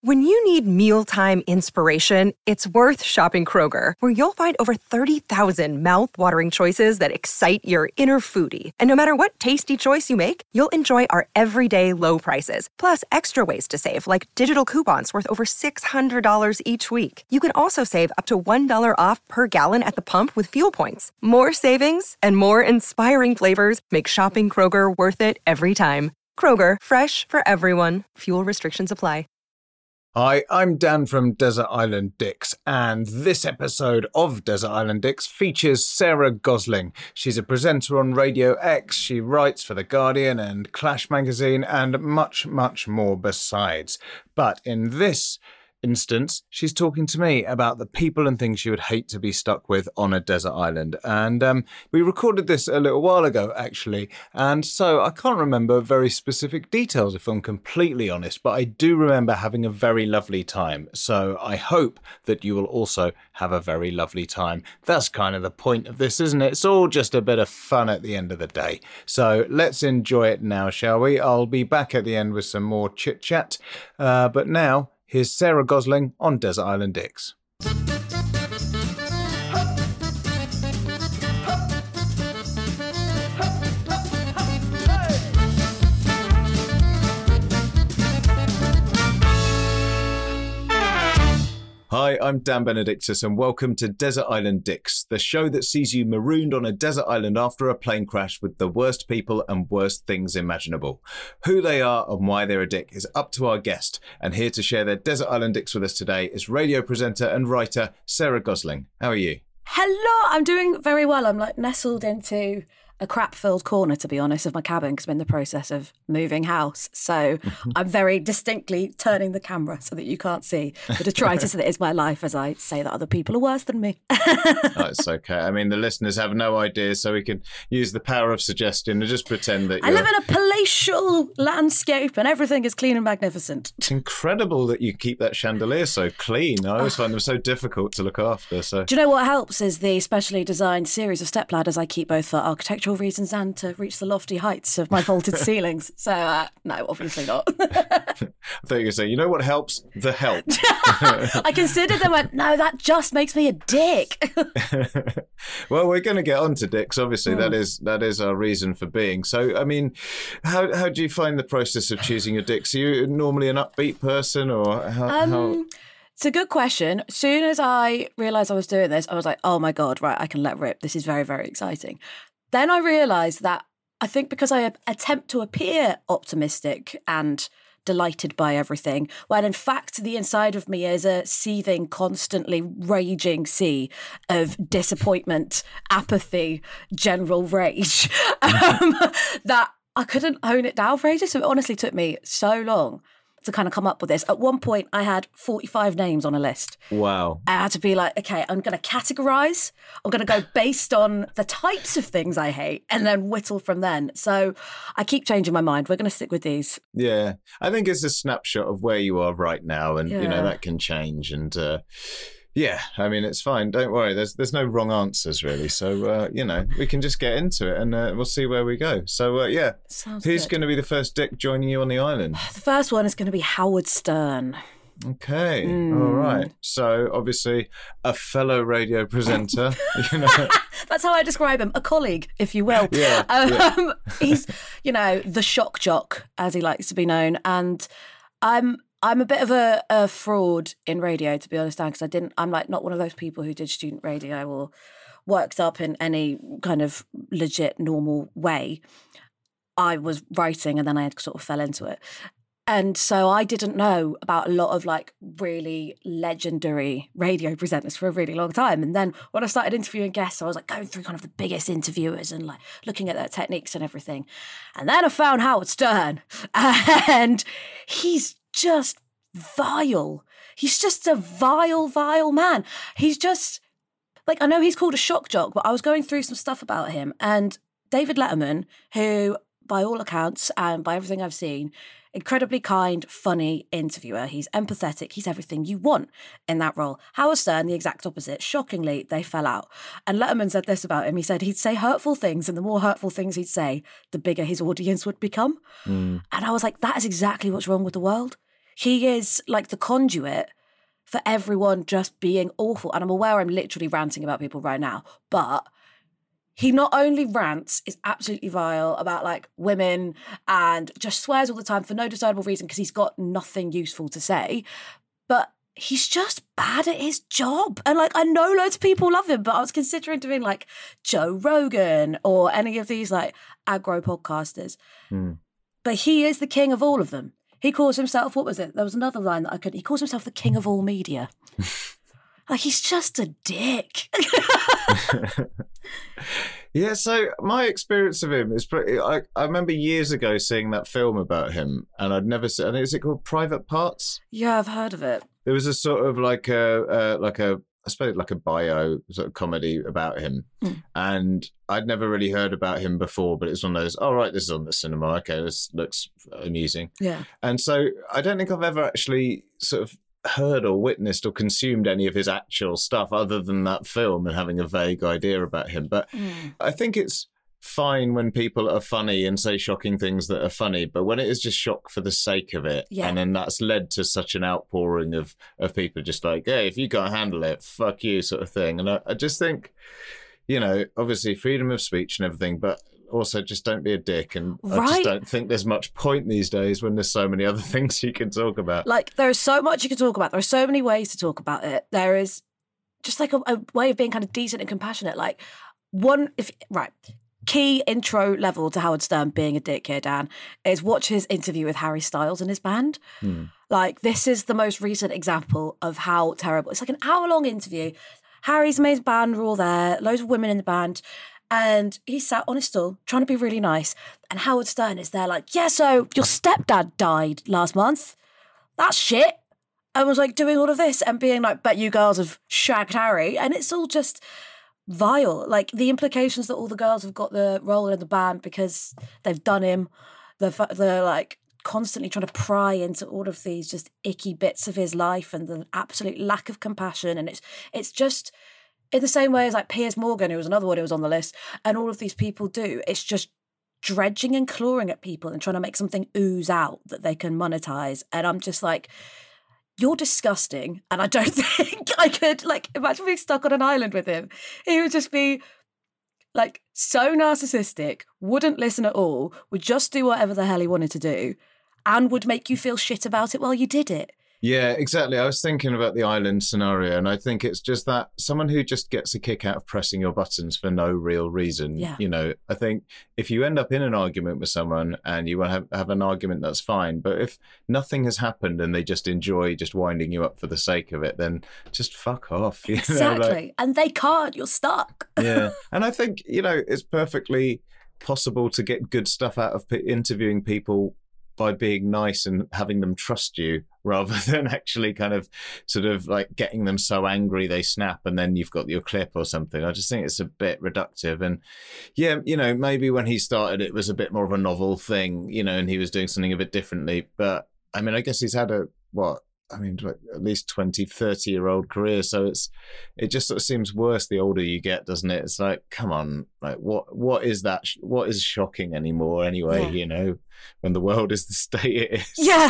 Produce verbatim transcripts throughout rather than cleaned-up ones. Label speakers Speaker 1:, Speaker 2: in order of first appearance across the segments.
Speaker 1: When you need mealtime inspiration, it's worth shopping Kroger, where you'll find over thirty thousand mouth-watering choices that excite your inner foodie. And no matter what tasty choice you make, you'll enjoy our everyday low prices, plus extra ways to save, like digital coupons worth over six hundred dollars each week. You can also save up to one dollar off per gallon at the pump with fuel points. More savings and more inspiring flavors make shopping Kroger worth it every time. Kroger, fresh for everyone. Fuel restrictions apply.
Speaker 2: Hi, I'm Dan from Desert Island Dicks, and this episode of Desert Island Dicks features Sarah Gosling. She's a presenter on Radio X, she writes for The Guardian and Clash magazine, and much, much more besides. But in this instance, she's talking to me about the people and things she would hate to be stuck with on a desert island. And um, we recorded this a little while ago, actually. And so I can't remember very specific details, if I'm completely honest, but I do remember having a very lovely time. So I hope that you will also have a very lovely time. That's kind of the point of this, isn't it? It's all just a bit of fun at the end of the day. So let's enjoy it now, shall we? I'll be back at the end with some more chit chat. Uh, but now, here's Sarah Gosling on Desert Island Dicks. Hi, I'm Dan Benedictus and welcome to Desert Island Dicks, the show that sees you marooned on a desert island after a plane crash with the worst people and worst things imaginable. Who they are and why they're a dick is up to our guest, and here to share their Desert Island Dicks with us today is radio presenter and writer Sarah Gosling. How are you?
Speaker 3: Hello, I'm doing very well. I'm like nestled into a crap-filled corner, to be honest, of my cabin because I'm in the process of moving house. So I'm very distinctly turning the camera so that you can't see the detritus that is my life as I say that other people are worse than me.
Speaker 2: Oh, it's okay. I mean, the listeners have no idea, so we can use the power of suggestion and just pretend that you're...
Speaker 3: I live in a palatial landscape and everything is clean and magnificent.
Speaker 2: It's incredible that you keep that chandelier so clean. I always find them so difficult to look after. So,
Speaker 3: do you know what helps is the specially designed series of step ladders I keep both for architectural reasons and to reach the lofty heights of my vaulted ceilings. So, uh, no, obviously not.
Speaker 2: I thought you were going to say, you know what helps? The help.
Speaker 3: I considered them, went, no, that just makes me a dick.
Speaker 2: Well, we're going to get on to dicks. Obviously, mm. that is that is our reason for being. So, I mean, how how do you find the process of choosing your dicks? Are you normally an upbeat person or how...
Speaker 3: Um,
Speaker 2: how...
Speaker 3: It's a good question. As soon as I realised I was doing this, I was like, oh my God, right, I can let rip. This is very, very exciting. Then I realised that I think because I attempt to appear optimistic and delighted by everything, when in fact the inside of me is a seething, constantly raging sea of disappointment, apathy, general rage, um, that I couldn't hone it down for ages. So it honestly took me so long to kind of come up with this. At one point, I had forty-five names on a list.
Speaker 2: Wow.
Speaker 3: I had to be like, okay, I'm going to categorise. I'm going to go based on the types of things I hate and then whittle from then. So I keep changing my mind. We're going to stick with these.
Speaker 2: Yeah. I think it's a snapshot of where you are right now. And,
Speaker 3: yeah.
Speaker 2: you know, that can change. And, uh, yeah, I mean, it's fine. Don't worry. There's there's no wrong answers, really. So, uh, you know, we can just get into it and uh, we'll see where we go. So, uh, yeah,
Speaker 3: Sounds
Speaker 2: who's
Speaker 3: good.
Speaker 2: going to be the first dick joining you on the island?
Speaker 3: The first one is going to be Howard Stern.
Speaker 2: Okay,
Speaker 3: Mm.
Speaker 2: all right. So, obviously, a fellow radio presenter. You know.
Speaker 3: That's how I describe him, a colleague, if you will.
Speaker 2: Yeah,
Speaker 3: um,
Speaker 2: yeah.
Speaker 3: He's, you know, the shock jock, as he likes to be known. And I'm... I'm a bit of a, a fraud in radio, to be honest, Dan, because I didn't, I'm like not one of those people who did student radio or worked up in any kind of legit normal way. I was writing and then I sort of fell into it. And so I didn't know about a lot of like really legendary radio presenters for a really long time. And then when I started interviewing guests, I was like going through kind of the biggest interviewers and like looking at their techniques and everything. And then I found Howard Stern and he's just vile. He's just a vile, vile man. He's just like, I know he's called a shock jock, but I was going through some stuff about him and David Letterman, who by all accounts and by everything I've seen, incredibly kind, funny interviewer. He's empathetic. He's everything you want in that role. Howard Stern, the exact opposite. Shockingly, they fell out. And Letterman said this about him. He said he'd say hurtful things, and the more hurtful things he'd say, the bigger his audience would become. Mm. And I was like, that is exactly what's wrong with the world. He is like the conduit for everyone just being awful. And I'm aware I'm literally ranting about people right now, but he not only rants, is absolutely vile about like women and just swears all the time for no discernible reason because he's got nothing useful to say, but he's just bad at his job. And like, I know loads of people love him, but I was considering doing like Joe Rogan or any of these like aggro podcasters. Mm. But he is the king of all of them. He calls himself, what was it? There was another line that I could, he calls himself the king of all media. Like, he's just a dick.
Speaker 2: Yeah, so my experience of him is pretty... I, I remember years ago seeing that film about him, and I'd never seen... Is it called Private Parts?
Speaker 3: Yeah, I've heard of it.
Speaker 2: There was a sort of like a, uh, like a, I suppose like a bio sort of comedy about him. Mm. And I'd never really heard about him before, but it's one of those, oh, right, this is on the cinema. Okay, this looks amusing.
Speaker 3: Yeah.
Speaker 2: And so I don't think I've ever actually sort of heard or witnessed or consumed any of his actual stuff other than that film and having a vague idea about him. But mm. I think it's fine when people are funny and say shocking things that are funny, but when it is just shock for the sake of it, yeah. and then that's led to such an outpouring of, of people just like, hey, if you can't handle it, fuck you sort of thing. And I, I just think, you know, obviously freedom of speech and everything, but also just don't be a dick. And right. I just don't think there's much point these days when there's so many other things you can talk about.
Speaker 3: Like, there's so much you can talk about. There are so many ways to talk about it. There is just like a, a way of being kind of decent and compassionate. Like one, if right, key intro level to Howard Stern being a dick here, Dan, is watch his interview with Harry Styles and his band. Hmm. Like, this is the most recent example of how terrible. It's like an hour long interview. Harry's and his band are all there, loads of women in the band. And he sat on his stool trying to be really nice. And Howard Stern is there like, yeah, so your stepdad died last month. That's shit. And was like doing all of this and being like, bet you girls have shagged Harry. And it's all just vile. Like the implications that all the girls have got the role in the band because they've done him. They're, they're like constantly trying to pry into all of these just icky bits of his life and the absolute lack of compassion. And it's it's just... in the same way as like Piers Morgan, who was another one who was on the list, and all of these people do, it's just dredging and clawing at people and trying to make something ooze out that they can monetize. And I'm just like, you're disgusting. And I don't think I could, like, imagine being stuck on an island with him. He would just be like so narcissistic, wouldn't listen at all, would just do whatever the hell he wanted to do, and would make you feel shit about it while you did it.
Speaker 2: Yeah, exactly. I was thinking about the island scenario, and I think it's just that someone who just gets a kick out of pressing your buttons for no real reason.
Speaker 3: Yeah.
Speaker 2: You know, I think if you end up in an argument with someone and you want to have, have an argument, that's fine. But if nothing has happened and they just enjoy just winding you up for the sake of it, then just fuck off. You
Speaker 3: exactly.
Speaker 2: know, like,
Speaker 3: and they can't. You're stuck.
Speaker 2: Yeah. And I think, you know, it's perfectly possible to get good stuff out of p- interviewing people by being nice and having them trust you rather than actually kind of sort of like getting them so angry they snap and then you've got your clip or something. I just think it's a bit reductive. And yeah, you know, maybe when he started it was a bit more of a novel thing, you know, and he was doing something a bit differently. But I mean, I guess he's had a, what, I mean, at least twenty, thirty year old career. So it's, it just sort of seems worse the older you get, doesn't it? It's like, come on, like what, what is that? What is shocking anymore anyway, yeah. you know, when the world is the state it is.
Speaker 3: Yeah.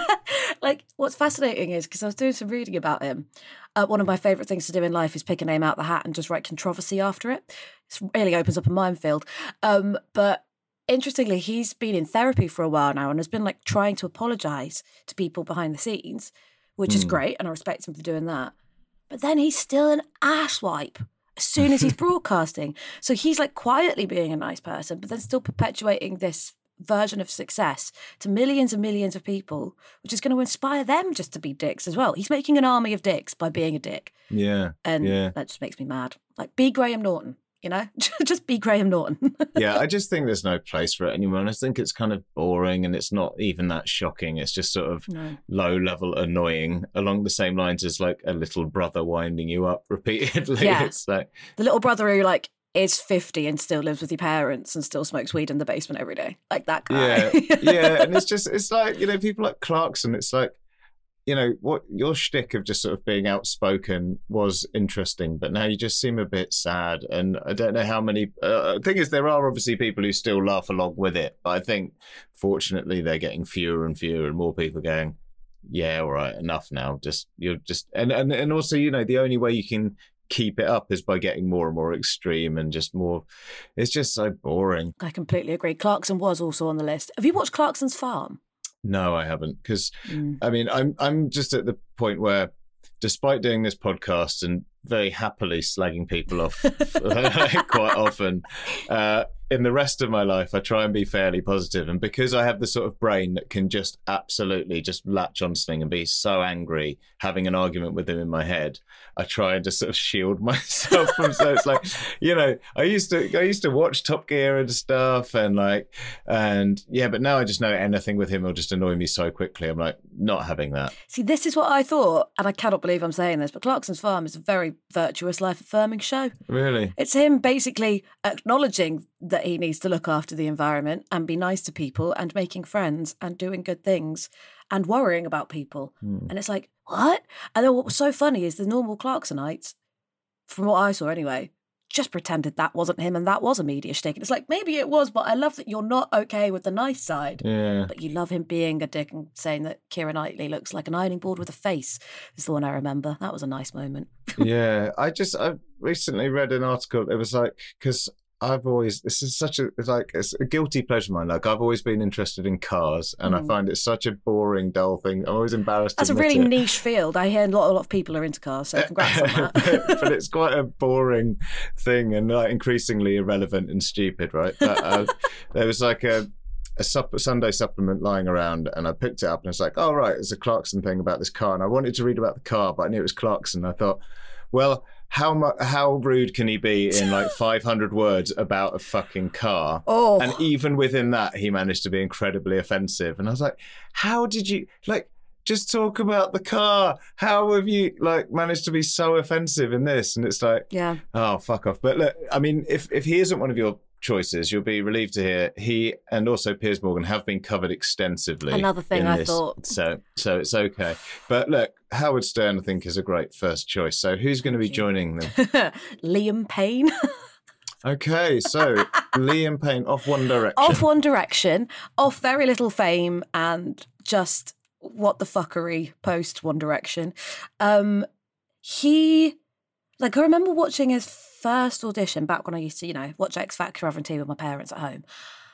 Speaker 3: Like what's fascinating is because I was doing some reading about him. Uh, one of my favourite things to do in life is pick a name out of the hat and just write controversy after it. It really opens up a minefield. Um, but interestingly, he's been in therapy for a while now and has been like trying to apologise to people behind the scenes, which mm. is great, and I respect him for doing that. But then he's still an asswipe as soon as he's broadcasting. So he's like quietly being a nice person, but then still perpetuating this version of success to millions and millions of people, which is going to inspire them just to be dicks as well. He's making an army of dicks by being a dick.
Speaker 2: Yeah.
Speaker 3: And
Speaker 2: yeah.
Speaker 3: that just makes me mad. Like, be Graham Norton. You know, just be Graham Norton.
Speaker 2: Yeah, I just think there's no place for it anymore. And I think it's kind of boring and it's not even that shocking. It's just sort of no. low level annoying along the same lines as like a little brother winding you up repeatedly.
Speaker 3: Yeah.
Speaker 2: It's like
Speaker 3: the little brother who like is fifty and still lives with your parents and still smokes weed in the basement every day. Like that guy.
Speaker 2: Yeah, yeah. And it's just, it's like, you know, people like Clarkson, it's like, you know, what your shtick of just sort of being outspoken was interesting, but now you just seem a bit sad. And I don't know how many. Uh, thing is, there are obviously people who still laugh along with it, but I think fortunately they're getting fewer and fewer, and more people going, yeah, all right, enough now. Just you're just and, and and also, you know, the only way you can keep it up is by getting more and more extreme and just more. It's just so boring.
Speaker 3: I completely agree. Clarkson was also on the list. Have you watched Clarkson's Farm?
Speaker 2: No, I haven't, because
Speaker 3: Mm.
Speaker 2: I mean, I'm I'm just at the point where, despite doing this podcast and very happily slagging people off quite often, uh, in the rest of my life, I try and be fairly positive. And because I have the sort of brain that can just absolutely just latch on something and be so angry having an argument with him in my head, I try and just sort of shield myself from. So it's like, you know, I used to I used to watch Top Gear and stuff, and like, and yeah, but now I just know anything with him will just annoy me so quickly. I'm like, not having that.
Speaker 3: See, this is what I thought, and I cannot believe I'm saying this, but Clarkson's Farm is a very virtuous, life-affirming show.
Speaker 2: Really?
Speaker 3: It's him basically acknowledging that he needs to look after the environment and be nice to people and making friends and doing good things and worrying about people.
Speaker 2: Hmm.
Speaker 3: And it's like, what? And then what was so funny is the normal Clarksonites, from what I saw anyway, just pretended that wasn't him and that was a media shtick. And it's like, maybe it was, but I love that you're not okay with the nice side.
Speaker 2: Yeah.
Speaker 3: But you love him being a dick and saying that Keira Knightley looks like an ironing board with a face is the one I remember. That was a nice moment.
Speaker 2: Yeah. I just, I recently read an article. It was like, because I've always, this is such a, it's like, it's a guilty pleasure of mine. Like, I've always been interested in cars, and mm. I find it such a boring, dull thing. I'm always embarrassed
Speaker 3: That's
Speaker 2: to
Speaker 3: a really
Speaker 2: it.
Speaker 3: niche field. I hear a lot, a lot of people are into cars, so congrats on that.
Speaker 2: but, but it's quite a boring thing and like increasingly irrelevant and stupid, right? But, uh, there was like a, a sup- Sunday supplement lying around, and I picked it up and it's like, oh, right, there's a Clarkson thing about this car. And I wanted to read about the car, but I knew it was Clarkson. I thought, well, how mu- how rude can he be in like five hundred words about a fucking car?
Speaker 3: Oh.
Speaker 2: And even within that, he managed to be incredibly offensive. And I was like, how did you, like, just talk about the car? How have you, like, managed to be so offensive in this? And it's like,
Speaker 3: yeah,
Speaker 2: oh, fuck off. But look, I mean, if, if he isn't one of your choices, you'll be relieved to hear he and also Piers Morgan have been covered extensively.
Speaker 3: Another thing I
Speaker 2: this,
Speaker 3: thought.
Speaker 2: So, so it's okay. But look, Howard Stern, I think, is a great first choice. So who's going to be joining them?
Speaker 3: Liam Payne.
Speaker 2: Okay, so Liam Payne off One Direction.
Speaker 3: Off One Direction, off very little fame and just what the fuckery post One Direction. Um, he, like, I remember watching his first audition back when I used to, you know, watch X Factor over on T V with my parents at home.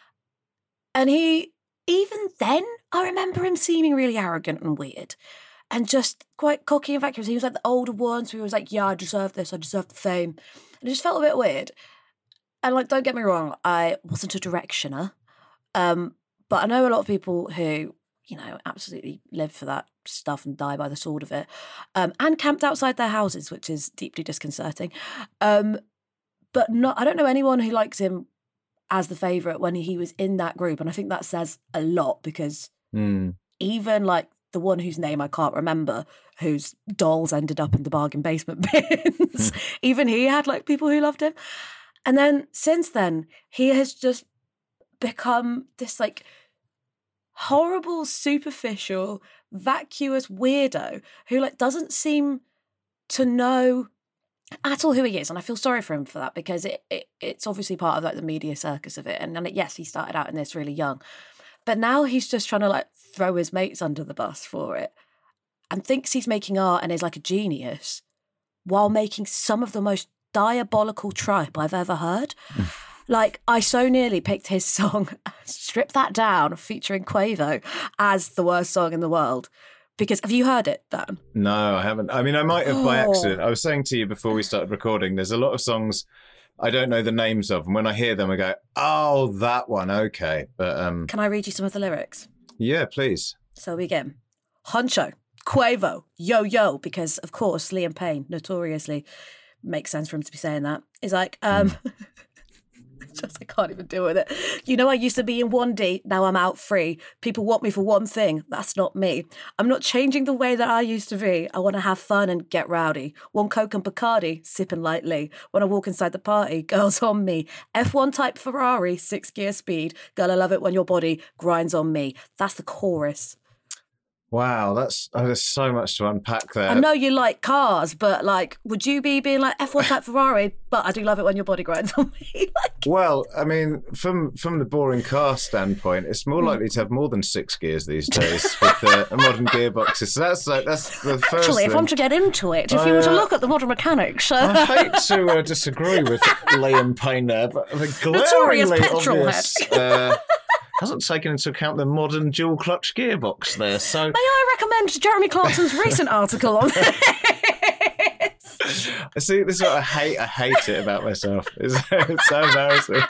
Speaker 3: And he, even then, I remember him seeming really arrogant and weird and just quite cocky and vacuous. He was like the older one, so he was like, yeah, I deserve this, I deserve the fame. And it just felt a bit weird. And, like, don't get me wrong, I wasn't a directioner. Um, but I know a lot of people who, you know, absolutely live for that stuff and die by the sword of it, um, and camped outside their houses, which is deeply disconcerting. Um, but not, I don't know anyone who likes him as the favourite when he was in that group. And I think that says a lot because
Speaker 2: mm.
Speaker 3: even, like, the one whose name I can't remember, whose dolls ended up in the bargain basement bins, even he had, like, people who loved him. And then since then, he has just become this, like, horrible, superficial, vacuous weirdo who, like, doesn't seem to know at all who he is. And I feel sorry for him for that because it, it it's obviously part of, like, the media circus of it. And, and yes, he started out in this really young. But now he's just trying to, like, throw his mates under the bus for it and thinks he's making art and is, like, a genius while making some of the most diabolical tripe I've ever heard. Like, I so nearly picked his song, Strip That Down, featuring Quavo, as the worst song in the world. Because, have you heard it, Dan?
Speaker 2: No, I haven't. I mean, I might have
Speaker 3: oh.
Speaker 2: by accident. I was saying to you before we started recording, there's a lot of songs I don't know the names of. And when I hear them, I go, oh, that one, okay. But um,
Speaker 3: can I read you some of the lyrics?
Speaker 2: Yeah, please.
Speaker 3: So we begin. Honcho, Quavo, yo, yo, because, of course, Liam Payne, notoriously, makes sense for him to be saying that. Is like, um, mm. just I can't even deal with it. You know, I used to be in one D, now I'm out free. People want me for one thing, that's not me. I'm not changing the way that I used to be. I want to have fun and get rowdy. One Coke and Bacardi, sipping lightly. When I walk inside the party, girls on me. F one type Ferrari, six gear speed. Girl, I love it when your body grinds on me. That's the chorus.
Speaker 2: Wow, that's oh, there's so much to unpack there.
Speaker 3: I know you like cars, but like, would you be being like F one type Ferrari? But I do love it when your body grinds on me. like,
Speaker 2: Well, I mean, from from the boring car standpoint, it's more likely to have more than six gears these days with uh, modern gearboxes. So that's like that's the first
Speaker 3: actually,
Speaker 2: thing.
Speaker 3: if I'm to get into it, if
Speaker 2: I,
Speaker 3: you were to
Speaker 2: uh,
Speaker 3: look at the modern mechanics, uh,
Speaker 2: I hate to uh, disagree with Liam Payne there, but the
Speaker 3: Notorious
Speaker 2: glaringly
Speaker 3: petrol
Speaker 2: obvious uh, hasn't taken into account the modern dual clutch gearbox there. So
Speaker 3: may I recommend Jeremy Clarkson's recent article on this?
Speaker 2: I see. This is what I hate. I hate it about myself. It's, it's so embarrassing.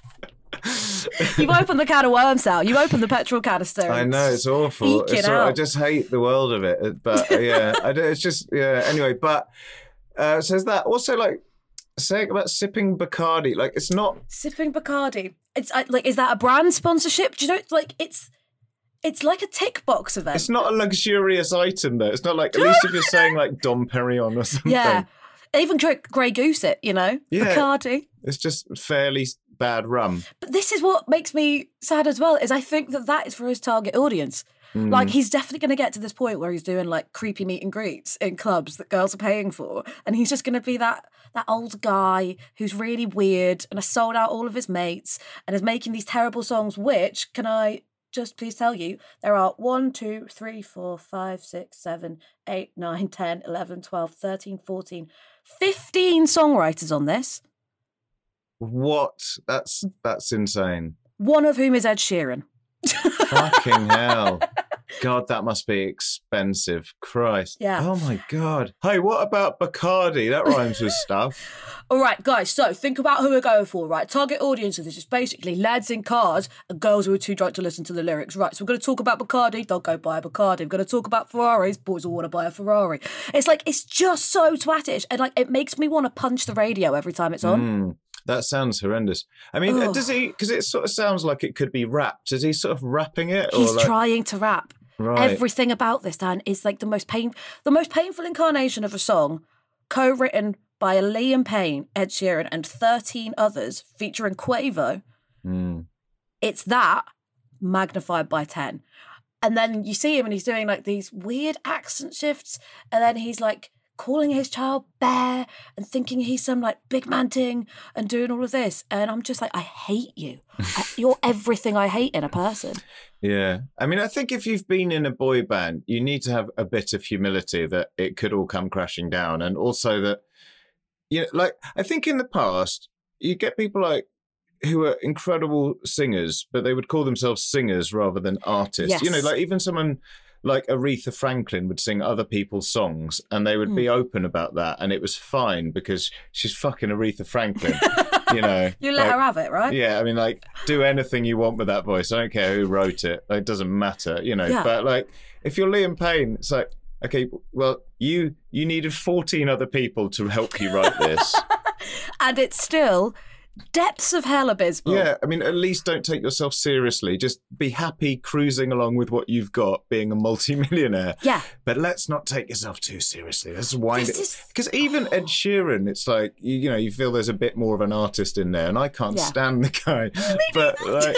Speaker 3: You've opened the can of worms now. You opened the petrol canister.
Speaker 2: I know, it's awful.
Speaker 3: Eke it
Speaker 2: It's all, I
Speaker 3: out.
Speaker 2: just hate the world of it. But uh, yeah, I do, it's just yeah. Anyway, but uh, says that also like saying about sipping Bacardi. Like it's not.
Speaker 3: Sipping Bacardi. It's uh, like, is that a brand sponsorship? Do you know? Like it's, it's like a tick box event.
Speaker 2: It's not a luxurious item though. It's not like at least if you're saying like Dom Perignon or something.
Speaker 3: Yeah, even Grey, Grey Goose it. You know,
Speaker 2: Yeah.
Speaker 3: Bacardi.
Speaker 2: It's just fairly bad rum.
Speaker 3: But this is what makes me sad as well, is I think that that is for his target audience.
Speaker 2: Mm.
Speaker 3: Like, he's definitely going to get to this point where he's doing, like, creepy meet and greets in clubs that girls are paying for. And he's just going to be that that old guy who's really weird and has sold out all of his mates and is making these terrible songs, which, can I just please tell you, there are one, two, three, four, five, six, seven, eight, nine, ten, eleven, twelve, thirteen, fourteen, fifteen songwriters on this.
Speaker 2: What? That's that's insane.
Speaker 3: One of whom is Ed Sheeran.
Speaker 2: Fucking hell. God, that must be expensive. Christ.
Speaker 3: Yeah.
Speaker 2: Oh my God. Hey, what about Bacardi? That rhymes with stuff.
Speaker 3: All right, guys, so think about who we're going for, right? Target audience of this is basically lads in cars and girls who are too drunk to listen to the lyrics. Right, so we're going to talk about Bacardi, don't go buy a Bacardi. We're going to talk about Ferraris, boys who want to buy a Ferrari. It's like, it's just so twattish, and like, it makes me want to punch the radio every time it's on.
Speaker 2: Mm, that sounds horrendous. I mean,
Speaker 3: Ugh.
Speaker 2: does he, because it sort of sounds like it could be rapped. Is he sort of rapping it?
Speaker 3: He's
Speaker 2: or like,
Speaker 3: trying to rap.
Speaker 2: Right.
Speaker 3: Everything about this, Dan, is like the most pain, the most painful incarnation of a song, co-written by Liam Payne, Ed Sheeran, and thirteen others, featuring Quavo.
Speaker 2: Mm.
Speaker 3: It's that magnified by ten. And then you see him and he's doing like these weird accent shifts, and then he's like calling his child bear and thinking he's some like big man thing and doing all of this. And I'm just like, I hate you. I, you're everything I hate in a person.
Speaker 2: Yeah. I mean, I think if you've been in a boy band, you need to have a bit of humility that it could all come crashing down. And also that, you know, like, I think in the past, you get people like who are incredible singers, but they would call themselves singers rather than artists.
Speaker 3: Yes.
Speaker 2: You know, like even someone like Aretha Franklin would sing other people's songs and they would
Speaker 3: Mm.
Speaker 2: be open about that. And it was fine because she's fucking Aretha Franklin, you know.
Speaker 3: You let
Speaker 2: like,
Speaker 3: her have it, right?
Speaker 2: Yeah, I mean, like, do anything you want with that voice. I don't care who wrote it. Like, it doesn't matter, you know.
Speaker 3: Yeah.
Speaker 2: But, like, if you're Liam Payne, it's like, okay, well, you you needed fourteen other people to help you write this.
Speaker 3: And it's still depths of hell abysmal.
Speaker 2: Yeah, I mean, at least don't take yourself seriously. Just be happy cruising along with what you've got, being a multimillionaire.
Speaker 3: Yeah.
Speaker 2: But let's not take yourself too seriously. Let's wind
Speaker 3: This
Speaker 2: it.
Speaker 3: is-
Speaker 2: Because even Ed Sheeran, it's like, you, you know, you feel there's a bit more of an artist in there, and I can't
Speaker 3: Yeah.
Speaker 2: stand the guy. but, like,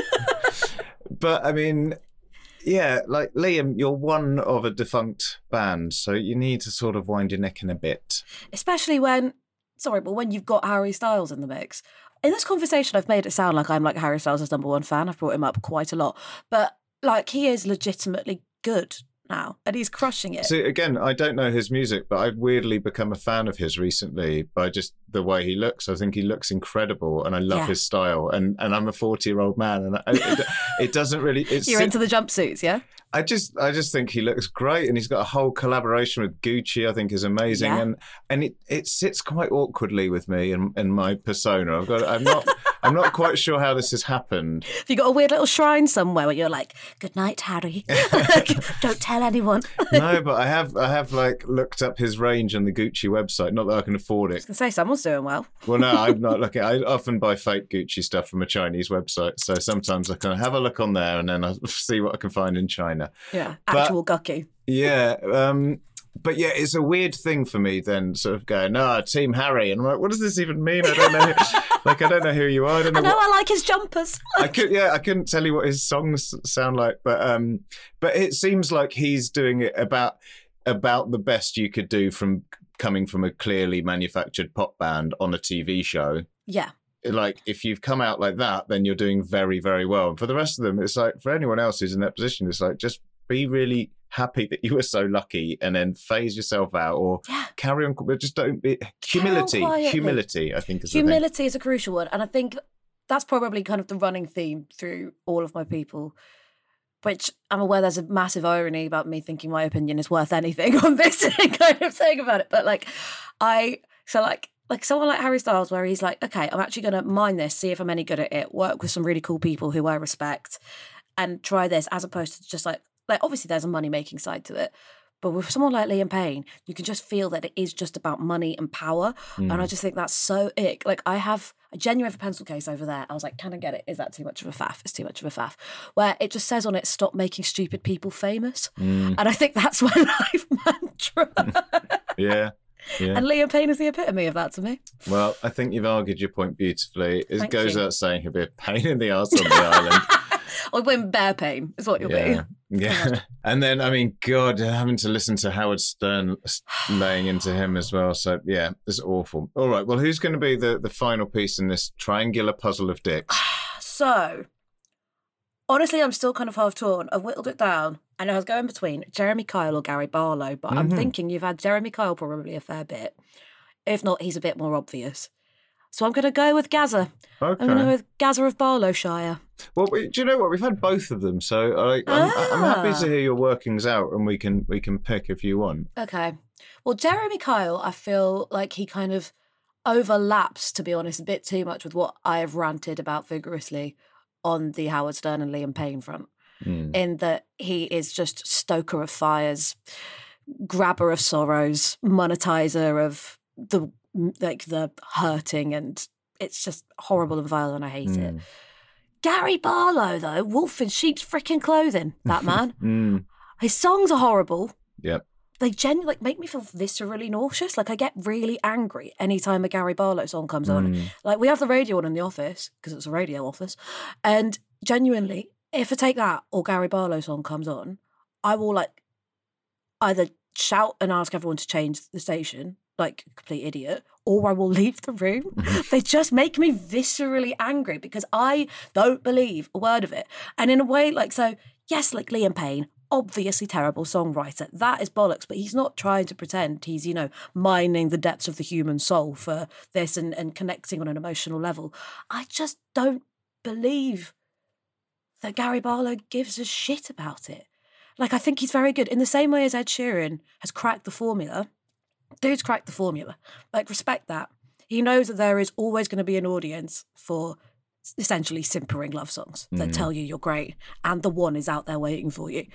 Speaker 2: but, I mean, yeah, like, Liam, you're one of a defunct band, so you need to sort of wind your neck in a bit.
Speaker 3: Especially when, sorry, but when you've got Harry Styles in the mix. In this conversation, I've made it sound like I'm like Harry Styles' number one fan. I've brought him up quite a lot. But like, he is legitimately good now and he's crushing it.
Speaker 2: See, again, I don't know his music, but I've weirdly become a fan of his recently by just the way he looks. I think he looks incredible and I love
Speaker 3: Yeah.
Speaker 2: his style. And and I'm a forty-year-old man and I, it, it doesn't really... It's,
Speaker 3: You're into the jumpsuits, yeah?
Speaker 2: I just I just think he looks great and he's got a whole collaboration with Gucci I think is amazing.
Speaker 3: Yeah.
Speaker 2: And and it, it sits quite awkwardly with me and, and my persona. I've got I'm not I'm not quite sure how this has happened.
Speaker 3: Have you got a weird little shrine somewhere where you're like, good night, Harry. Don't tell anyone. I
Speaker 2: No, but I have I have like looked up his range on the Gucci website. Not that I can afford it.
Speaker 3: was going to say, someone's doing well.
Speaker 2: Well, no, I'm not looking. I often buy fake Gucci stuff from a Chinese website. So sometimes I can have a look on there and then I see what I can find in China.
Speaker 3: Yeah.
Speaker 2: But-
Speaker 3: Actual gucky.
Speaker 2: Yeah. Um, But yeah, it's a weird thing for me then, sort of going, ah, Team Harry. And I'm like, what does this even mean? I don't know. Like, I don't know who you are. I don't know.
Speaker 3: I know
Speaker 2: what...
Speaker 3: I like his jumpers.
Speaker 2: I could, yeah, I couldn't tell you what his songs sound like, but um, but it seems like he's doing it about about the best you could do from coming from a clearly manufactured pop band on a T V show.
Speaker 3: Yeah.
Speaker 2: Like, if you've come out like that, then you're doing very, very well. And for the rest of them, it's like, for anyone else who's in that position, it's like, just be really happy that you were so lucky and then phase yourself out or
Speaker 3: yeah.
Speaker 2: carry on. But just don't be humility. Humility, I think, is the
Speaker 3: humility
Speaker 2: thing.
Speaker 3: is a crucial one. And I think that's probably kind of the running theme through all of my people, which I'm aware there's a massive irony about me thinking my opinion is worth anything on this kind of saying about it. But like, I, so like, like someone like Harry Styles, where he's like, okay, I'm actually going to mine this, see if I'm any good at it, work with some really cool people who I respect and try this, as opposed to just like, like obviously there's a money-making side to it. But with someone like Liam Payne, you can just feel that it is just about money and power. Mm. And I just think that's so ick. Like, I have a genuine pencil case over there. I was like, can I get it? Is that too much of a faff? It's too much of a faff. Where it just says on it, stop making stupid people famous. Mm. And I think that's my life mantra.
Speaker 2: Yeah. Yeah.
Speaker 3: And Liam Payne is the epitome of that to me.
Speaker 2: Well, I think you've argued your point beautifully. It
Speaker 3: Thank
Speaker 2: goes
Speaker 3: you.
Speaker 2: without saying he'll be a pain in the arse on the island.
Speaker 3: Or when bear pain is what you'll
Speaker 2: yeah.
Speaker 3: be.
Speaker 2: Yeah. And then, I mean, God, having to listen to Howard Stern laying into him as well. So, yeah, it's awful. All right. Well, who's going to be the, the final piece in this triangular puzzle of dicks?
Speaker 3: So, honestly, I'm still kind of half torn. I've whittled it down. And I was going between Jeremy Kyle or Gary Barlow, but mm-hmm. I'm thinking you've had Jeremy Kyle probably a fair bit. If not, he's a bit more obvious. So I'm going to go with Gazza.
Speaker 2: Okay.
Speaker 3: I'm going to go with Gazza of Barlowshire.
Speaker 2: Well, do you know what? We've had both of them, so I, I'm, ah. I'm happy to hear your workings out, and we can we can pick if you want.
Speaker 3: Okay. Well, Jeremy Kyle, I feel like he kind of overlaps, to be honest, a bit too much with what I have ranted about vigorously on the Howard Stern and Liam Payne front. Mm. In that he is just stoker of fires, grabber of sorrows, monetizer of the like the hurting, and it's just horrible and vile, and I hate mm. it. Gary Barlow, though, wolf in sheep's freaking clothing, that man. mm. His songs are horrible.
Speaker 2: Yep.
Speaker 3: They genuinely like make me feel viscerally nauseous. Like, I get really angry anytime a Gary Barlow song comes mm. on. Like, we have the radio on in the office because it's a radio office, and genuinely, if I take that or Gary Barlow song comes on, I will like either shout and ask everyone to change the station, like a complete idiot, or I will leave the room. They just make me viscerally angry because I don't believe a word of it. And in a way, like, so, yes, like Liam Payne, obviously terrible songwriter. That is bollocks, but he's not trying to pretend he's, you know, mining the depths of the human soul for this and, and connecting on an emotional level. I just don't believe that Gary Barlow gives a shit about it. Like, I think he's very good. In the same way as Ed Sheeran has cracked the formula, dude's cracked the formula. Like, respect that. He knows that there is always going to be an audience for essentially simpering love songs that mm. tell you you're great, and the one is out there waiting for you.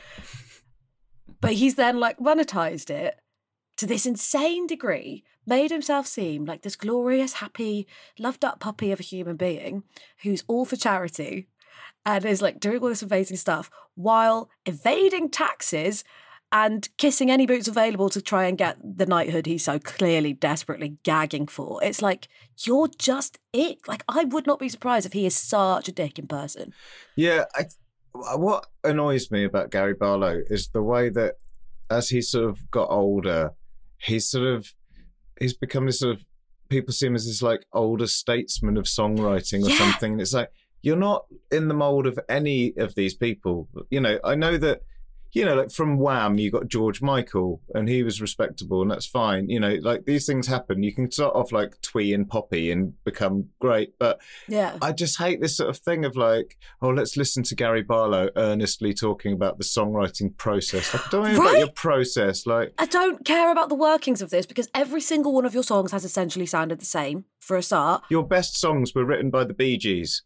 Speaker 3: But he's then, like, monetized it to this insane degree, made himself seem like this glorious, happy, loved-up puppy of a human being who's all for charity, and is like doing all this amazing stuff while evading taxes and kissing any boots available to try and get the knighthood he's so clearly desperately gagging for. It's like, you're just it. Like, I would not be surprised if he is such a dick in person.
Speaker 2: Yeah, I, what annoys me about Gary Barlow is the way that as he sort of got older, he's sort of, he's become this sort of, people see him as this like older statesman of songwriting or yeah. something. And it's like, you're not in the mould of any of these people. You know, I know that, you know, like from Wham, you got George Michael, and he was respectable, and that's fine. You know, like these things happen. You can start off like Twee and Poppy and become great. But
Speaker 3: yeah,
Speaker 2: I just hate this sort of thing of like, oh, let's listen to Gary Barlow earnestly talking about the songwriting process. Like, don't worry right? about your process. Like,
Speaker 3: I don't care about the workings of this because every single one of your songs has essentially sounded the same for a start.
Speaker 2: Your best songs were written by the Bee Gees.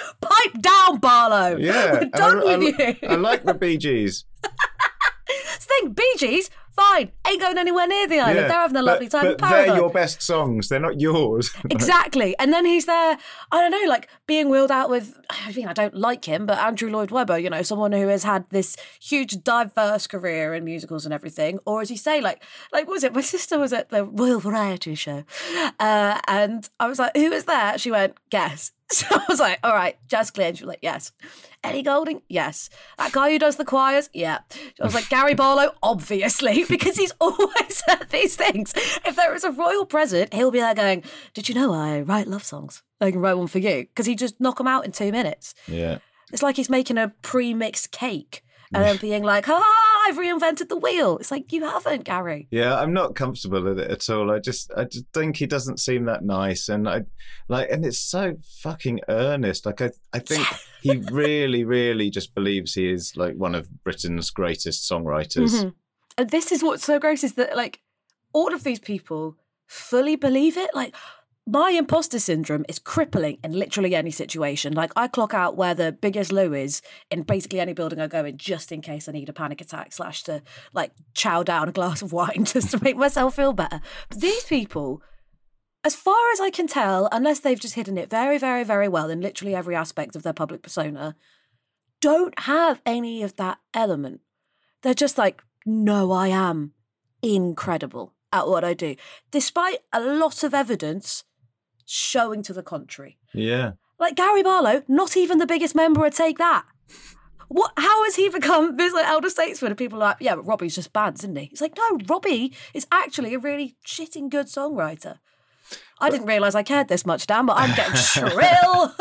Speaker 3: Pipe down, Barlow.
Speaker 2: Yeah.
Speaker 3: We're done
Speaker 2: I,
Speaker 3: with
Speaker 2: I,
Speaker 3: you.
Speaker 2: I like the Bee Gees.
Speaker 3: So the thing. Bee Gees, fine, ain't going anywhere near the island.
Speaker 2: Yeah,
Speaker 3: They're having a lovely
Speaker 2: but,
Speaker 3: time in
Speaker 2: but
Speaker 3: paradise.
Speaker 2: they're your best songs. They're not yours.
Speaker 3: Exactly. And then he's there, I don't know, like being wheeled out with, I mean, I don't like him, but Andrew Lloyd Webber, you know, someone who has had this huge, diverse career in musicals and everything. Or as you say, like, like what was it? My sister was at the Royal Variety Show. Uh, and I was like, who is that? She went, guess. So I was like, all right, Jess Glynn. She was like, yes. Eddie Goulding? Yes. That guy who does the choirs? Yeah. I was like, Gary Barlow? Obviously, because he's always at these things. If there is a royal present, he'll be there going, did you know I write love songs? I can write one for you. Because he just knock them out in two minutes.
Speaker 2: Yeah.
Speaker 3: It's like he's making a pre-mixed cake and then being like, ah, I've reinvented the wheel. It's like, you haven't, Gary.
Speaker 2: Yeah, I'm not comfortable with it at all. I just, I just think he doesn't seem that nice, and I, like, and it's so fucking earnest. Like, I, I think he really, really just believes he is like one of Britain's greatest songwriters.
Speaker 3: Mm-hmm. And this is what's so gross is that like all of these people fully believe it. Like, my imposter syndrome is crippling in literally any situation. Like, I clock out where the biggest loo is in basically any building I go in, just in case I need a panic attack slash to like chow down a glass of wine just to make myself feel better. But these people, as far as I can tell, unless they've just hidden it very, very, very well in literally every aspect of their public persona, don't have any of that element. They're just like, no, I am incredible at what I do, despite a lot of evidence showing to the contrary.
Speaker 2: Yeah.
Speaker 3: Like Gary Barlow, not even the biggest member would take that. What? How has he become this like elder statesman? And people are like, yeah, but Robbie's just bad, isn't he? It's like, no, Robbie is actually a really shitting good songwriter. I didn't realise I cared this much, Dan, but I'm getting shrill.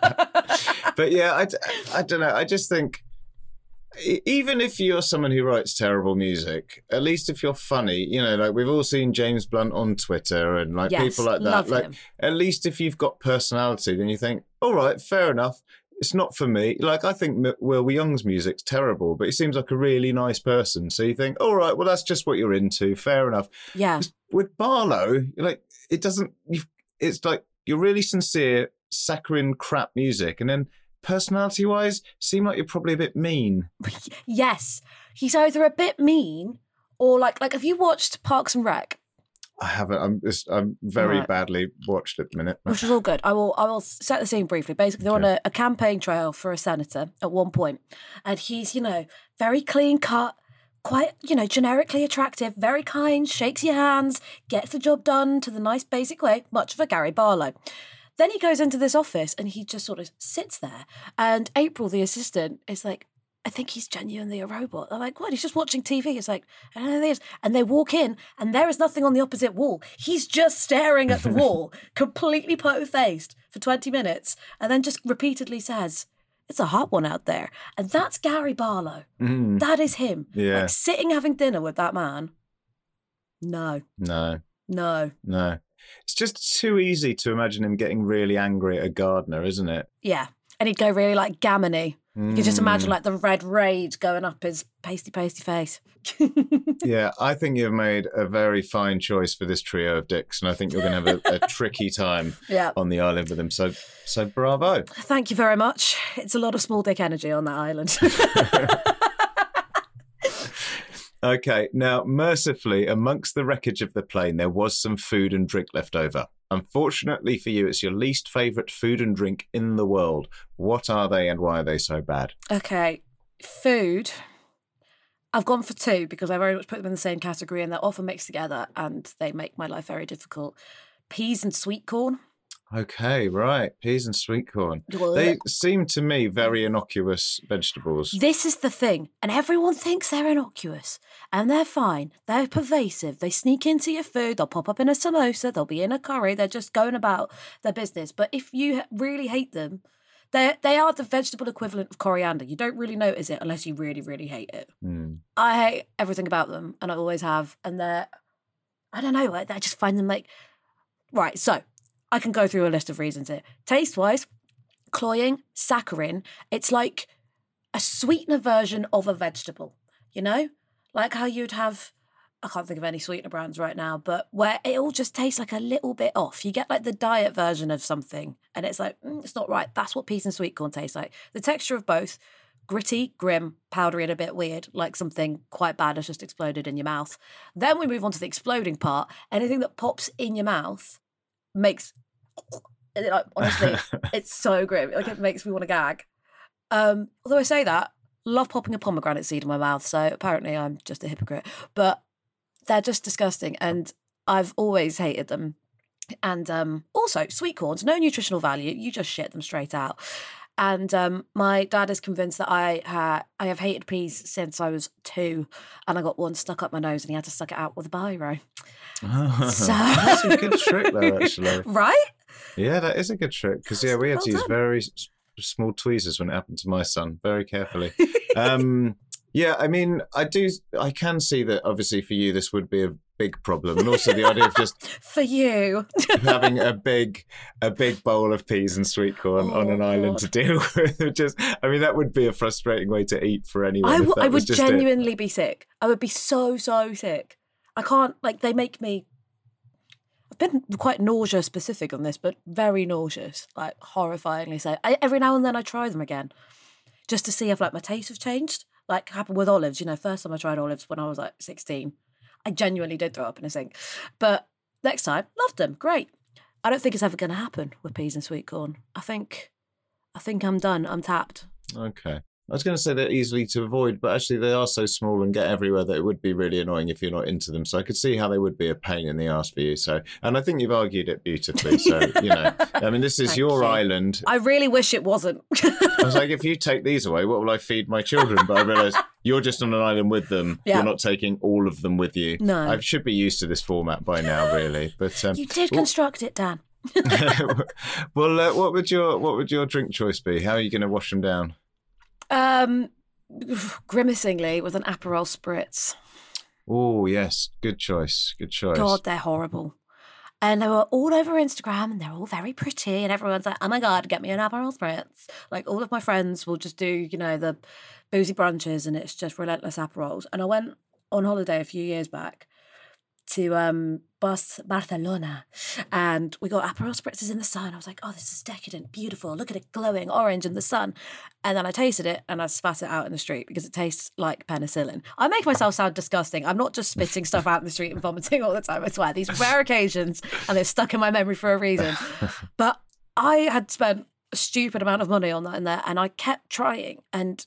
Speaker 2: But yeah, I, I don't know. I just think, even if you're someone who writes terrible music, at least if you're funny, you know, like we've all seen James Blunt on Twitter and like
Speaker 3: yes,
Speaker 2: people like that.
Speaker 3: love
Speaker 2: Like,
Speaker 3: him.
Speaker 2: at least if you've got personality, then you think, all right, fair enough. It's not for me. Like, I think M- Will Young's music's terrible, but he seems like a really nice person. So you think, all right, well, that's just what you're into. Fair enough.
Speaker 3: Yeah.
Speaker 2: With Barlow, like, it doesn't, you've, it's like you're really sincere, saccharine crap music. And then personality wise, seem like you're probably a bit mean.
Speaker 3: Yes. He's either a bit mean or like, like, have you watched Parks and Rec?
Speaker 2: I haven't. I'm just, I'm very
Speaker 3: Right.
Speaker 2: badly watched at the minute.
Speaker 3: Which is all good. I will I will set the scene briefly. Basically, they're on
Speaker 2: Okay.
Speaker 3: a, a campaign trail for a senator at one point, and he's, you know, very clean cut, quite, you know, generically attractive, very kind, shakes your hands, gets the job done to the nice basic way, much of a Gary Barlow. Then he goes into this office and he just sort of sits there, and April, the assistant, is like, I think he's genuinely a robot. They're like, what? He's just watching T V. It's like, I don't know this. And they walk in and there is nothing on the opposite wall. He's just staring at the wall, completely po-faced for twenty minutes, and then just repeatedly says, it's a hot one out there. And that's Gary Barlow.
Speaker 2: Mm,
Speaker 3: That is him.
Speaker 2: yeah.
Speaker 3: Like sitting having dinner with that man. No,
Speaker 2: No,
Speaker 3: no.
Speaker 2: no. It's just too easy to imagine him getting really angry at a gardener, isn't it?
Speaker 3: Yeah. And he'd go really like gammony. You can just imagine
Speaker 2: Mm.
Speaker 3: like the red rage going up his pasty, pasty face.
Speaker 2: Yeah, I think you've made a very fine choice for this trio of dicks, and I think you're going to have a, a tricky time
Speaker 3: Yeah.
Speaker 2: on the island with them. So, so bravo.
Speaker 3: Thank you very much. It's a lot of small dick energy on that island.
Speaker 2: Okay, now, mercifully, amongst the wreckage of the plane, there was some food and drink left over. Unfortunately for you, it's your least favourite food and drink in the world. What are they and why are they so bad?
Speaker 3: Okay, food. I've gone for two because I very much put them in the same category and they're often mixed together and they make my life very difficult. Peas and sweet corn.
Speaker 2: Okay, right. Peas and sweet corn. They seem to me very innocuous vegetables.
Speaker 3: This is the thing, and everyone thinks they're innocuous, and they're fine. They're pervasive. They sneak into your food. They'll pop up in a samosa. They'll be in a curry. They're just going about their business. But if you really hate them, they they are the vegetable equivalent of coriander. You don't really notice it unless you really, really hate it.
Speaker 2: Mm.
Speaker 3: I hate everything about them, and I always have. And they're, I don't know, I I just find them like, right, so I can go through a list of reasons here. Taste-wise, cloying, saccharine, it's like a sweetener version of a vegetable, you know? Like how you'd have, I can't think of any sweetener brands right now, but where it all just tastes like a little bit off. You get like the diet version of something, and it's like, mm, it's not right. That's what peas and sweet corn taste like. The texture of both, gritty, grim, powdery, and a bit weird, like something quite bad has just exploded in your mouth. Then we move on to the exploding part. Anything that pops in your mouth makes, like, honestly, it's so grim. Like, it makes me want to gag. Um, although I say that, love popping a pomegranate seed in my mouth, so apparently I'm just a hypocrite. But they're just disgusting, and I've always hated them. And um, also, sweet corns, no nutritional value. You just shit them straight out. And um, my dad is convinced that I ha- I have hated peas since I was two, and I got one stuck up my nose, and he had to suck it out with a biro.
Speaker 2: Oh,
Speaker 3: So-
Speaker 2: that's a good trick, though, actually.
Speaker 3: Right?
Speaker 2: Yeah, that is a good trick because yeah, we had
Speaker 3: Well
Speaker 2: to use
Speaker 3: done.
Speaker 2: very s- small tweezers when it happened to my son, very carefully. um, yeah, I mean, I do, I can see that obviously for you this would be a big problem, and also the idea of just
Speaker 3: For you.
Speaker 2: having a big, a big bowl of peas and sweet corn
Speaker 3: Oh,
Speaker 2: on an island
Speaker 3: God.
Speaker 2: to deal with. Just, I mean, that would be a frustrating way to eat for anyone.
Speaker 3: I,
Speaker 2: if
Speaker 3: w-
Speaker 2: that
Speaker 3: I
Speaker 2: was
Speaker 3: would
Speaker 2: just it.
Speaker 3: genuinely be sick. I would be so, so sick. I can't, like, they make me. I've been quite nausea specific on this, but very nauseous, like horrifyingly so. I, every now and then I try them again just to see if, like, my taste has changed. Like, happened with olives. You know, first time I tried olives when I was like sixteen, I genuinely did throw up in a sink. But next time, loved them. Great. I don't think it's ever going to happen with peas and sweet corn. I think, I think I'm done. I'm tapped.
Speaker 2: Okay. I was going to say they're easily to avoid, but actually they are so small and get everywhere that it would be really annoying if you're not into them. So I could see how they would be a pain in the arse for you. So, and I think you've argued it beautifully. So, you know, I mean, this is
Speaker 3: Thank
Speaker 2: your
Speaker 3: you.
Speaker 2: island.
Speaker 3: I really wish it wasn't.
Speaker 2: I was like, if you take these away, what will I feed my children? But I realised you're just on an island with them.
Speaker 3: Yeah.
Speaker 2: You're not taking all of them with you.
Speaker 3: No.
Speaker 2: I should be used to this format by now, really. But um,
Speaker 3: You did
Speaker 2: well-
Speaker 3: construct it, Dan.
Speaker 2: well, uh, what would your what would your drink choice be? How are you going to wash them down?
Speaker 3: Um, grimacingly with an Aperol spritz.
Speaker 2: Oh yes, good choice. Good choice.
Speaker 3: God, they're horrible. And they were all over Instagram, and they're all very pretty, and everyone's like, "Oh my God, get me an Aperol spritz!" Like, all of my friends will just do, you know, the boozy brunches, and it's just relentless Aperols. And I went on holiday a few years back to um Bas- Barcelona, and we got Aperol spritzes in the sun. I was like, "Oh, this is decadent, beautiful. Look at it glowing orange in the sun." And then I tasted it, and I spat it out in the street because it tastes like penicillin. I make myself sound disgusting. I'm not just spitting stuff out in the street and vomiting all the time. I swear, these rare occasions, and they're stuck in my memory for a reason. But I had spent a stupid amount of money on that in there, and I kept trying, and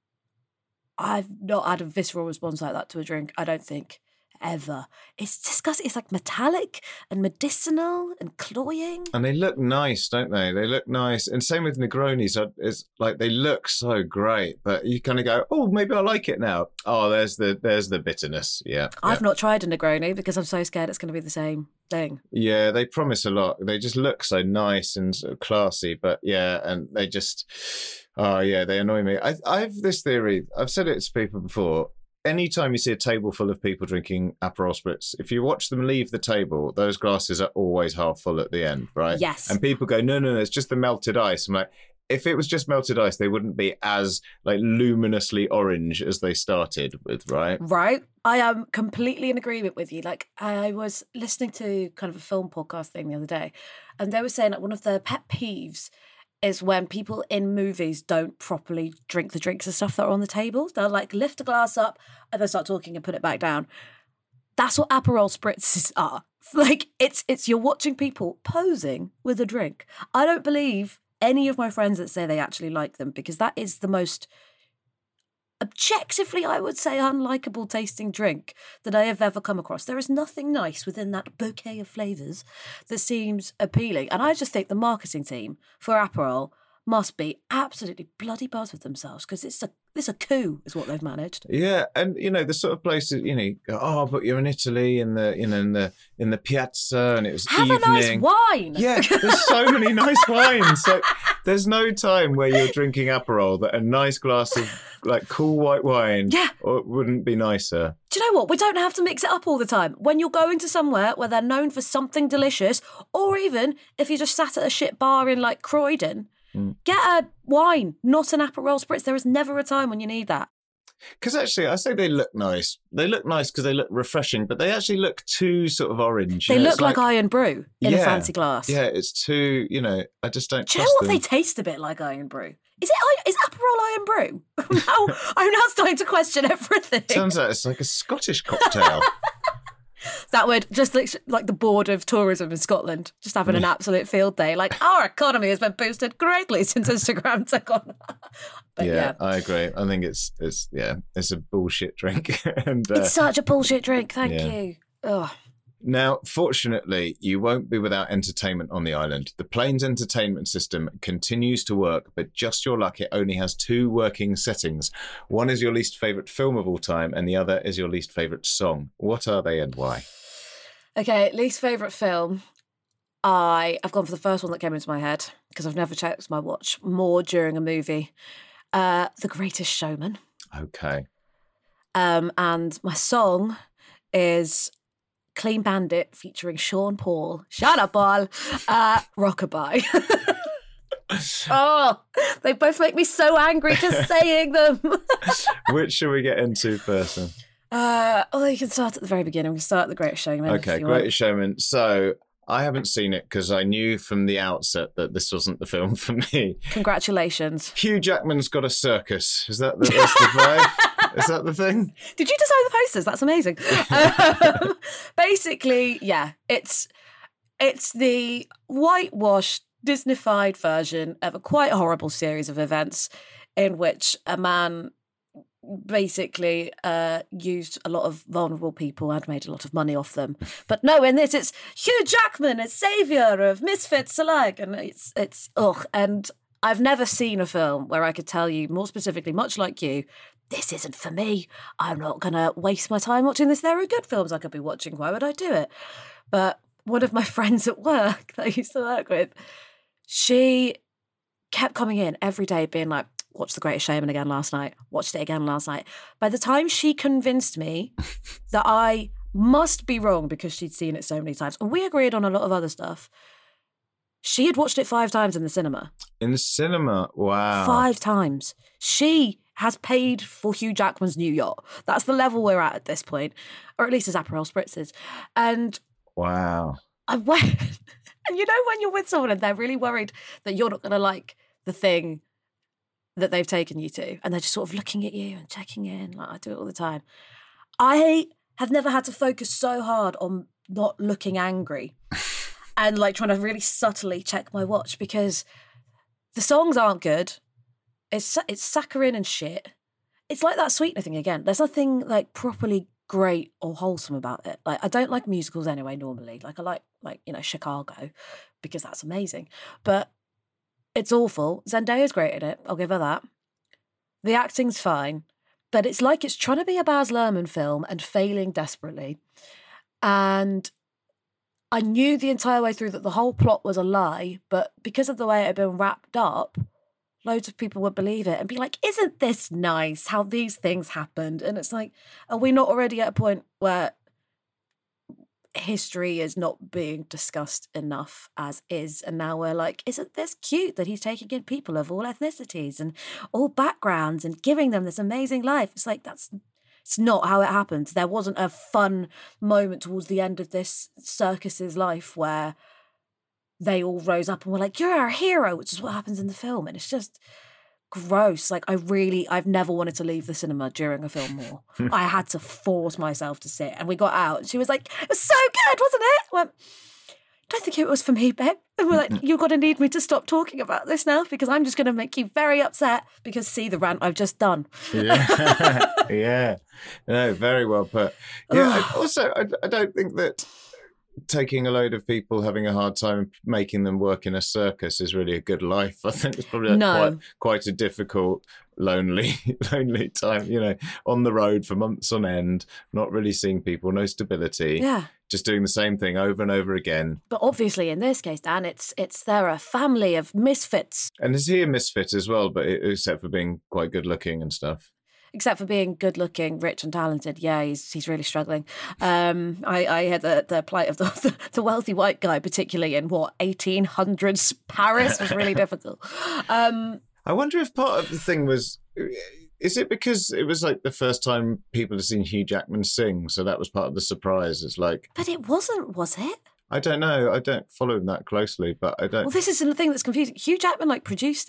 Speaker 3: I've not had a visceral response like that to a drink, I don't think, ever. It's disgusting. It's like metallic and medicinal and cloying.
Speaker 2: And they look nice, don't they? They look nice. And same with Negronis. I- It's like they look so great, but you kind of go, "Oh, maybe I like it now." Oh, there's the there's the bitterness. Yeah,
Speaker 3: I've
Speaker 2: yeah.
Speaker 3: not tried a Negroni because I'm so scared it's going to be the same thing.
Speaker 2: Yeah, they promise a lot. They just look so nice and sort of classy, but yeah, and they just, oh yeah, they annoy me. I I have this theory. I've said it to people before. Anytime you see a table full of people drinking Aperol Spritz, if you watch them leave the table, those glasses are always half full at the end, right?
Speaker 3: Yes.
Speaker 2: And people go, no, no, no, it's just the melted ice. I'm like, if it was just melted ice, they wouldn't be as like luminously orange as they started with, right?
Speaker 3: Right? I am completely in agreement with you. Like, I was listening to kind of a film podcast thing the other day, and they were saying that one of their pet peeves is when people in movies don't properly drink the drinks and stuff that are on the table. They'll like lift a glass up and then start talking and put it back down. That's what Aperol spritzes are. Like, it's it's you're watching people posing with a drink. I don't believe any of my friends that say they actually like them, because that is the most objectively, I would say, unlikable tasting drink that I have ever come across. There is nothing nice within that bouquet of flavours that seems appealing. And I just think the marketing team for Aperol must be absolutely bloody buzzed with themselves, because it's a it's a coup is what they've managed.
Speaker 2: Yeah, and you know the sort of places, you know, you go, oh, but you're in Italy, in the you know in the in the piazza, and it was
Speaker 3: Have
Speaker 2: evening.
Speaker 3: a nice wine.
Speaker 2: Yeah, there's so many nice wines. So there's no time where you're drinking Aperol that a nice glass of like cool white wine
Speaker 3: Yeah.
Speaker 2: or wouldn't be nicer.
Speaker 3: Do you know what? We don't have to mix it up all the time. When you're going to somewhere where they're known for something delicious, or even if you just sat at a shit bar in like Croydon,
Speaker 2: Mm.
Speaker 3: get a wine, not an Aperol spritz. There is never a time when you need that.
Speaker 2: Because actually, I say they look nice. They look nice because they look refreshing, but they actually look too sort of orange.
Speaker 3: They
Speaker 2: you know,
Speaker 3: look
Speaker 2: it's
Speaker 3: like, iron brew in a
Speaker 2: Yeah.
Speaker 3: fancy glass.
Speaker 2: Yeah, it's too, you know, I just don't
Speaker 3: Do you know
Speaker 2: trust
Speaker 3: what?
Speaker 2: them.
Speaker 3: They taste a bit like iron brew. Is it is Aperol Iron Brew? I'm now, I'm now starting to question everything.
Speaker 2: Turns out it's like a Scottish cocktail.
Speaker 3: That would just like, like the board of tourism in Scotland, just having an absolute field day. Like, our economy has been boosted greatly since Instagram took on. But
Speaker 2: yeah,
Speaker 3: yeah,
Speaker 2: I agree. I think it's it's yeah, it's a bullshit drink. and uh,
Speaker 3: it's such a bullshit drink. Thank
Speaker 2: yeah.
Speaker 3: you. Ugh.
Speaker 2: Now, fortunately, you won't be without entertainment on the island. The plane's entertainment system continues to work, but just your luck, it only has two working settings. One is your least favourite film of all time, and the other is your least favourite song. What are they and why?
Speaker 3: Okay, least favourite film. I, I've gone for the first one that came into my head, because I've never checked my watch more during a movie. Uh, The Greatest Showman.
Speaker 2: Okay.
Speaker 3: Um, and my song is Clean Bandit featuring Sean Paul. Shut up, Paul. Uh, Rockabye. Oh, they both make me so angry just saying them.
Speaker 2: Which should we get into first then?
Speaker 3: Uh, oh, you can start at the very beginning. We can start at The Greatest Showman.
Speaker 2: Okay, Greatest Showman. So I haven't seen it because I knew from the outset that this wasn't the film for me.
Speaker 3: Congratulations.
Speaker 2: Hugh Jackman's got a circus. Is that the, that's the vibe? Is that the thing?
Speaker 3: Did you design the posters? That's amazing. um, basically, yeah, it's it's the whitewashed, Disney-fied version of a quite horrible series of events in which a man basically uh, used a lot of vulnerable people and made a lot of money off them. But no, in this, it's Hugh Jackman as saviour of misfits alike, and it's it's ugh. And I've never seen a film where I could tell you more specifically, much like you, this isn't for me. I'm not going to waste my time watching this. There are good films I could be watching. Why would I do it? But one of my friends at work that I used to work with, she kept coming in every day being like, watched The Greatest Showman again last night, watched it again last night. By the time she convinced me that I must be wrong because she'd seen it so many times, and we agreed on a lot of other stuff, she had watched it five times in the cinema.
Speaker 2: In the cinema? Wow.
Speaker 3: Five times. She has paid for Hugh Jackman's new yacht. That's the level we're at at this point, or at least his Aperol spritzes. And
Speaker 2: wow.
Speaker 3: I went, and you know when you're with someone and they're really worried that you're not going to like the thing that they've taken you to, and they're just sort of looking at you and checking in, like I do it all the time. I have never had to focus so hard on not looking angry and like trying to really subtly check my watch, because the songs aren't good. It's it's saccharine and shit. It's like that Sweetener thing again. There's nothing like properly great or wholesome about it. Like I don't like musicals anyway normally. Like I like like you know Chicago because that's amazing, but it's awful. Zendaya's great in it. I'll give her that. The acting's fine, but it's like it's trying to be a Baz Luhrmann film and failing desperately. And I knew the entire way through that the whole plot was a lie, but because of the way it had been wrapped up, loads of people would believe it and be like, isn't this nice how these things happened? And it's like, are we not already at a point where history is not being discussed enough as is? And now we're like, isn't this cute that he's taking in people of all ethnicities and all backgrounds and giving them this amazing life? It's like, that's it's not how it happened. There wasn't a fun moment towards the end of this circus's life where they all rose up and were like, you're our hero, which is what happens in the film. And it's just gross. Like I really, I've never wanted to leave the cinema during a film more. I had to force myself to sit, and we got out and she was like, it was so good, wasn't it? I went, don't think it was for me, babe. And we're like, you're going to need me to stop talking about this now because I'm just going to make you very upset because see the rant I've just done.
Speaker 2: Yeah, yeah. No, very well put. Yeah, I, also, I, I don't think that taking a load of people having a hard time making them work in a circus is really a good life. I think it's probably like
Speaker 3: No.
Speaker 2: quite quite a difficult, lonely, lonely time, you know, on the road for months on end, not really seeing people, no stability.
Speaker 3: Yeah.
Speaker 2: Just doing the same thing over and over again.
Speaker 3: But obviously in this case, Dan, it's it's they're a family of misfits.
Speaker 2: And is he a misfit as well, but except for being quite good looking and stuff?
Speaker 3: Except for being good looking, rich and talented. Yeah, he's he's really struggling. Um, I, I had the, the plight of the, the wealthy white guy, particularly in what, eighteen hundreds Paris, was really difficult. Um,
Speaker 2: I wonder if part of the thing was, is it because it was like the first time people had seen Hugh Jackman sing, so that was part of the surprise? It's like,
Speaker 3: but it wasn't, was it?
Speaker 2: I don't know. I don't follow him that closely, but I don't.
Speaker 3: Well, this is the thing that's confusing. Hugh Jackman like produced it.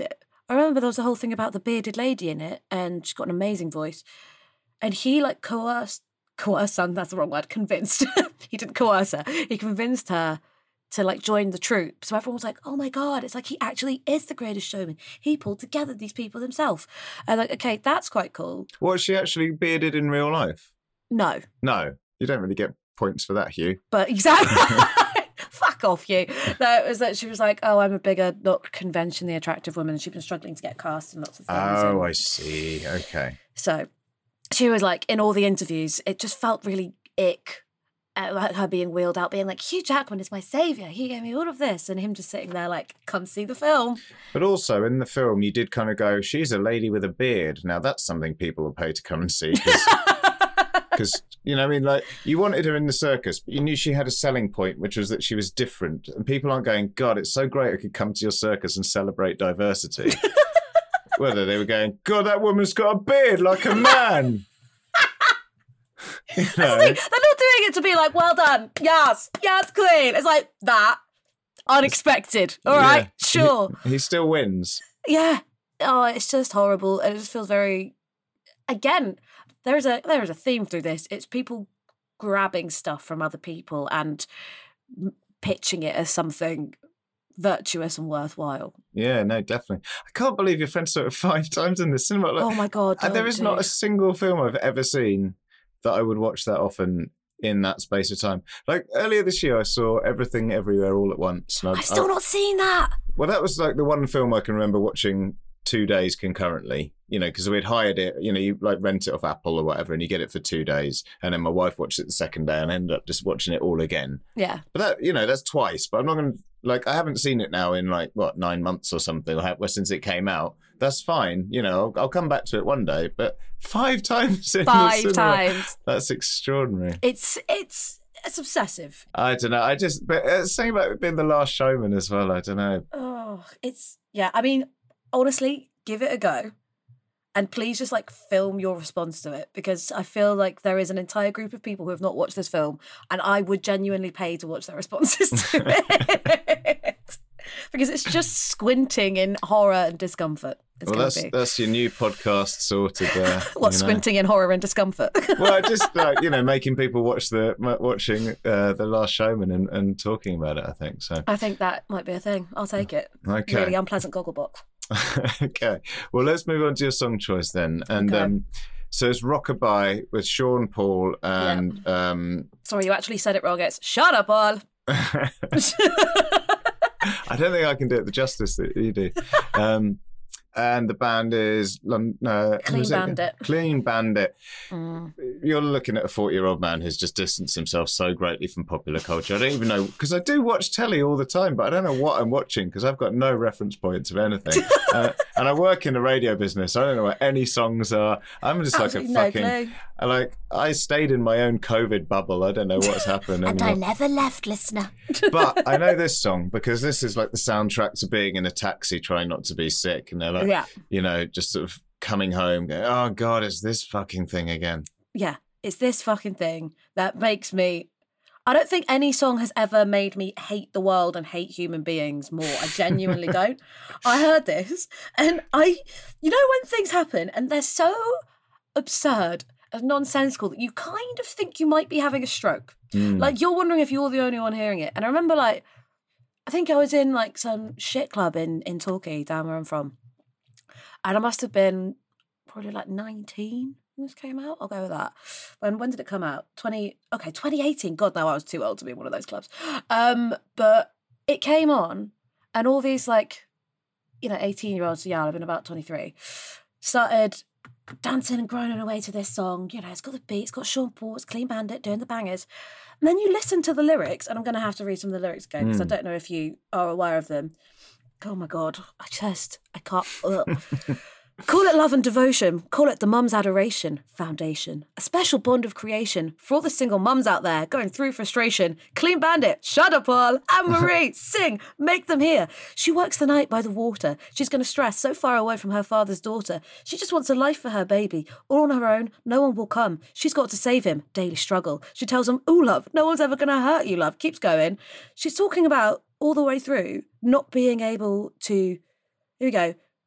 Speaker 3: I remember there was a whole thing about the bearded lady in it, and she's got an amazing voice. And he like coerced, coerced, that's the wrong word, convinced. He didn't coerce her. He convinced her to like join the troupe. So everyone was like, oh my God, it's like he actually is the greatest showman. He pulled together these people himself. And like, okay, that's quite cool.
Speaker 2: Was she actually bearded in real life?
Speaker 3: No.
Speaker 2: No. You don't really get points for that, Hugh.
Speaker 3: But exactly. Fuck off, you. No, it was that she was like, oh, I'm a bigger, not conventionally attractive woman. And she'd been struggling to get cast in lots of things.
Speaker 2: Oh,
Speaker 3: and
Speaker 2: I see. Okay.
Speaker 3: So she was like, in all the interviews, it just felt really ick. About her being wheeled out, being like, Hugh Jackman is my saviour. He gave me all of this. And him just sitting there like, come see the film.
Speaker 2: But also in the film, you did kind of go, she's a lady with a beard. Now that's something people will pay to come and see. Because, you know, I mean, like, you wanted her in the circus, but you knew she had a selling point, which was that she was different. And people aren't going, God, it's so great I could come to your circus and celebrate diversity. Whether they were going, God, that woman's got a beard like a man. You know?
Speaker 3: They're not doing it to be like, well done, yes, yes, Queen. It's like that, unexpected. All right,
Speaker 2: yeah.
Speaker 3: sure.
Speaker 2: He, he still wins.
Speaker 3: Yeah. Oh, it's just horrible, and it just feels very. Again, there is a there is a theme through this. It's people grabbing stuff from other people and pitching it as something virtuous and worthwhile.
Speaker 2: Yeah, no, definitely. I can't believe your friend saw it five times in the cinema. Like,
Speaker 3: oh my God!
Speaker 2: And there is
Speaker 3: do.
Speaker 2: not a single film I've ever seen that I would watch that often in that space of time. Like earlier this year, I saw Everything Everywhere All at Once. And
Speaker 3: I've still I, not seen that.
Speaker 2: Well, that was like the one film I can remember watching two days concurrently, you know, because we'd hired it, you know, you like rent it off Apple or whatever and you get it for two days. And then my wife watched it the second day and I ended up just watching it all again.
Speaker 3: Yeah.
Speaker 2: But that, you know, that's twice. But I'm not going to, like, I haven't seen it now in like, what, nine months or something, well, since it came out. That's fine. You know, I'll, I'll come back to it one day. But five times in
Speaker 3: Five
Speaker 2: the cinema,
Speaker 3: times.
Speaker 2: That's extraordinary.
Speaker 3: It's, it's, it's obsessive.
Speaker 2: I don't know. I just, but it's saying about it being The Last Showman as well. I don't know.
Speaker 3: Oh, it's, yeah. I mean, honestly, give it a go. And please just like film your response to it, because I feel like there is an entire group of people who have not watched this film and I would genuinely pay to watch their responses to it. Because it's just squinting in horror and discomfort. It's
Speaker 2: well, that's
Speaker 3: be.
Speaker 2: that's your new podcast sorted there.
Speaker 3: What,
Speaker 2: you know?
Speaker 3: squinting in horror and discomfort?
Speaker 2: Well, just like, you know, making people watch the watching uh, The Last Showman and, and talking about it, I think. So
Speaker 3: I think that might be a thing. I'll take it.
Speaker 2: Okay.
Speaker 3: Really unpleasant gogglebox.
Speaker 2: Okay. Well, let's move on to your song choice then. And
Speaker 3: okay.
Speaker 2: um, so it's Rockabye with Sean Paul and... Yeah. Um,
Speaker 3: Sorry, you actually said it wrong. It's Shut Up, Paul.
Speaker 2: I don't think I can do it the justice that you do. Um, and the band is uh,
Speaker 3: Clean Bandit.
Speaker 2: Clean Bandit.
Speaker 3: Mm.
Speaker 2: You're looking at a forty-year-old man who's just distanced himself so greatly from popular culture. I don't even know, because I do watch telly all the time, but I don't know what I'm watching because I've got no reference points of anything. uh, and I work in the radio business. So I don't know what any songs are. I'm just Absolutely like a fucking... No I like I stayed in my own COVID bubble. I don't know what's happened.
Speaker 3: And I never left, listener.
Speaker 2: But I know this song because this is like the soundtrack to being in a taxi trying not to be sick. And they're like, yeah. you know, just sort of coming home going, oh God, it's this fucking thing again.
Speaker 3: Yeah, it's this fucking thing that makes me... I don't think any song has ever made me hate the world and hate human beings more. I genuinely don't. I heard this and I... You know when things happen and they're so absurd and nonsensical that you kind of think you might be having a stroke. Mm. Like, you're wondering if you're the only one hearing it. And I remember, like, I think I was in, like, some shit club in, in Torquay, down where I'm from. And I must have been probably, like, nineteen when this came out. I'll go with that. When when did it come out? twenty Okay, twenty eighteen. God, no, I was too old to be in one of those clubs. Um, but it came on, and all these, like, you know, eighteen-year-olds, yeah, I've been about twenty-three, started... dancing and groaning away to this song. You know, it's got the beat, it's got Sean Paul, it's Clean Bandit doing the bangers. And then you listen to the lyrics, and I'm going to have to read some of the lyrics again because mm. I don't know if you are aware of them. Oh my God, I just, I can't. Call it love and devotion. Call it the Mum's Adoration Foundation. A special bond of creation for all the single mums out there going through frustration. Clean Bandit, Shut Up, Paul. Anne-Marie, sing, make them hear. She works the night by the water. She's going to stress so far away from her father's daughter. She just wants a life for her baby. All on her own, no one will come. She's got to save him. Daily struggle. She tells him, ooh, love, no one's ever going to hurt you, love. Keeps going. She's talking about all the way through not being able to, here we go,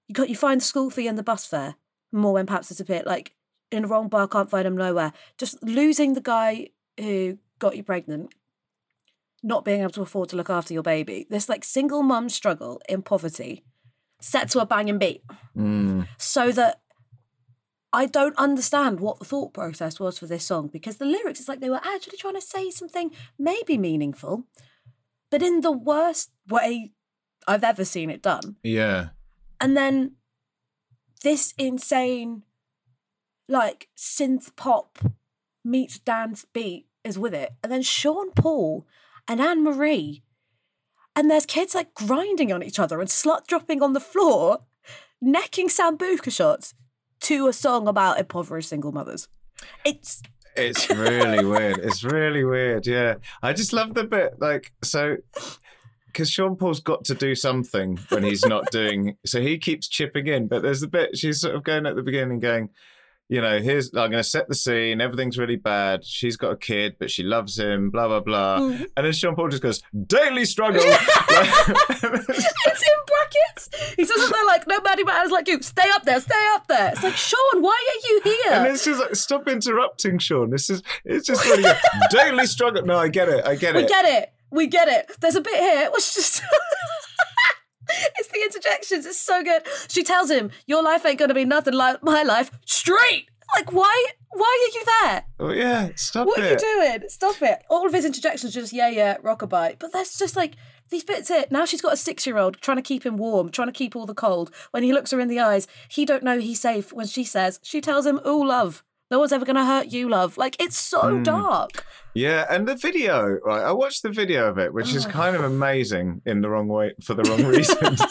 Speaker 3: You got you find the school fee and the bus fare. More when perhaps disappear. Like in the wrong bar, can't find them nowhere. Just losing the guy who got you pregnant, not being able to afford to look after your baby. This like single mum struggle in poverty, set to a banging beat,
Speaker 2: mm.
Speaker 3: so that I don't understand what the thought process was for this song, because the lyrics, it's like they were actually trying to say something maybe meaningful, but in the worst way I've ever seen it done.
Speaker 2: Yeah.
Speaker 3: And then this insane, like, synth pop meets dance beat is with it. And then Sean Paul and Anne Marie. And there's kids, like, grinding on each other and slut dropping on the floor, necking sambuca shots to a song about impoverished single mothers. It's...
Speaker 2: It's really weird. It's really weird, yeah. I just love the bit, like, so... Because Sean Paul's got to do something when he's not doing... So he keeps chipping in, but there's the bit, she's sort of going at the beginning going, you know, here's, I'm going to set the scene, everything's really bad, she's got a kid, but she loves him, blah, blah, blah. Mm. And then Sean Paul just goes, daily struggle.
Speaker 3: It's in brackets. He says they're like, nobody matters like you. Stay up there, stay up there. It's like, Sean, why are you here?
Speaker 2: And it's just like, stop interrupting, Sean. This is, it's just really good. Daily struggle. No, I get it, I get
Speaker 3: we
Speaker 2: it.
Speaker 3: We get it. We get it. There's a bit here which just... It's the interjections. It's so good. She tells him, your life ain't going to be nothing like my life. Straight. Like, why Why are you there?
Speaker 2: Oh, yeah. Stop
Speaker 3: what
Speaker 2: it.
Speaker 3: What are you doing? Stop it. All of his interjections are just, yeah, yeah, rockabye. But that's just like, these bits it. Now she's got a six-year-old trying to keep him warm, trying to keep all the cold. When he looks her in the eyes, he don't know he's safe when she says, she tells him, ooh, love. No one's ever going to hurt you, love. Like, it's so mm. dark.
Speaker 2: Yeah, and the video, right? I watched the video of it, which oh. is kind of amazing in the wrong way, for the wrong reasons.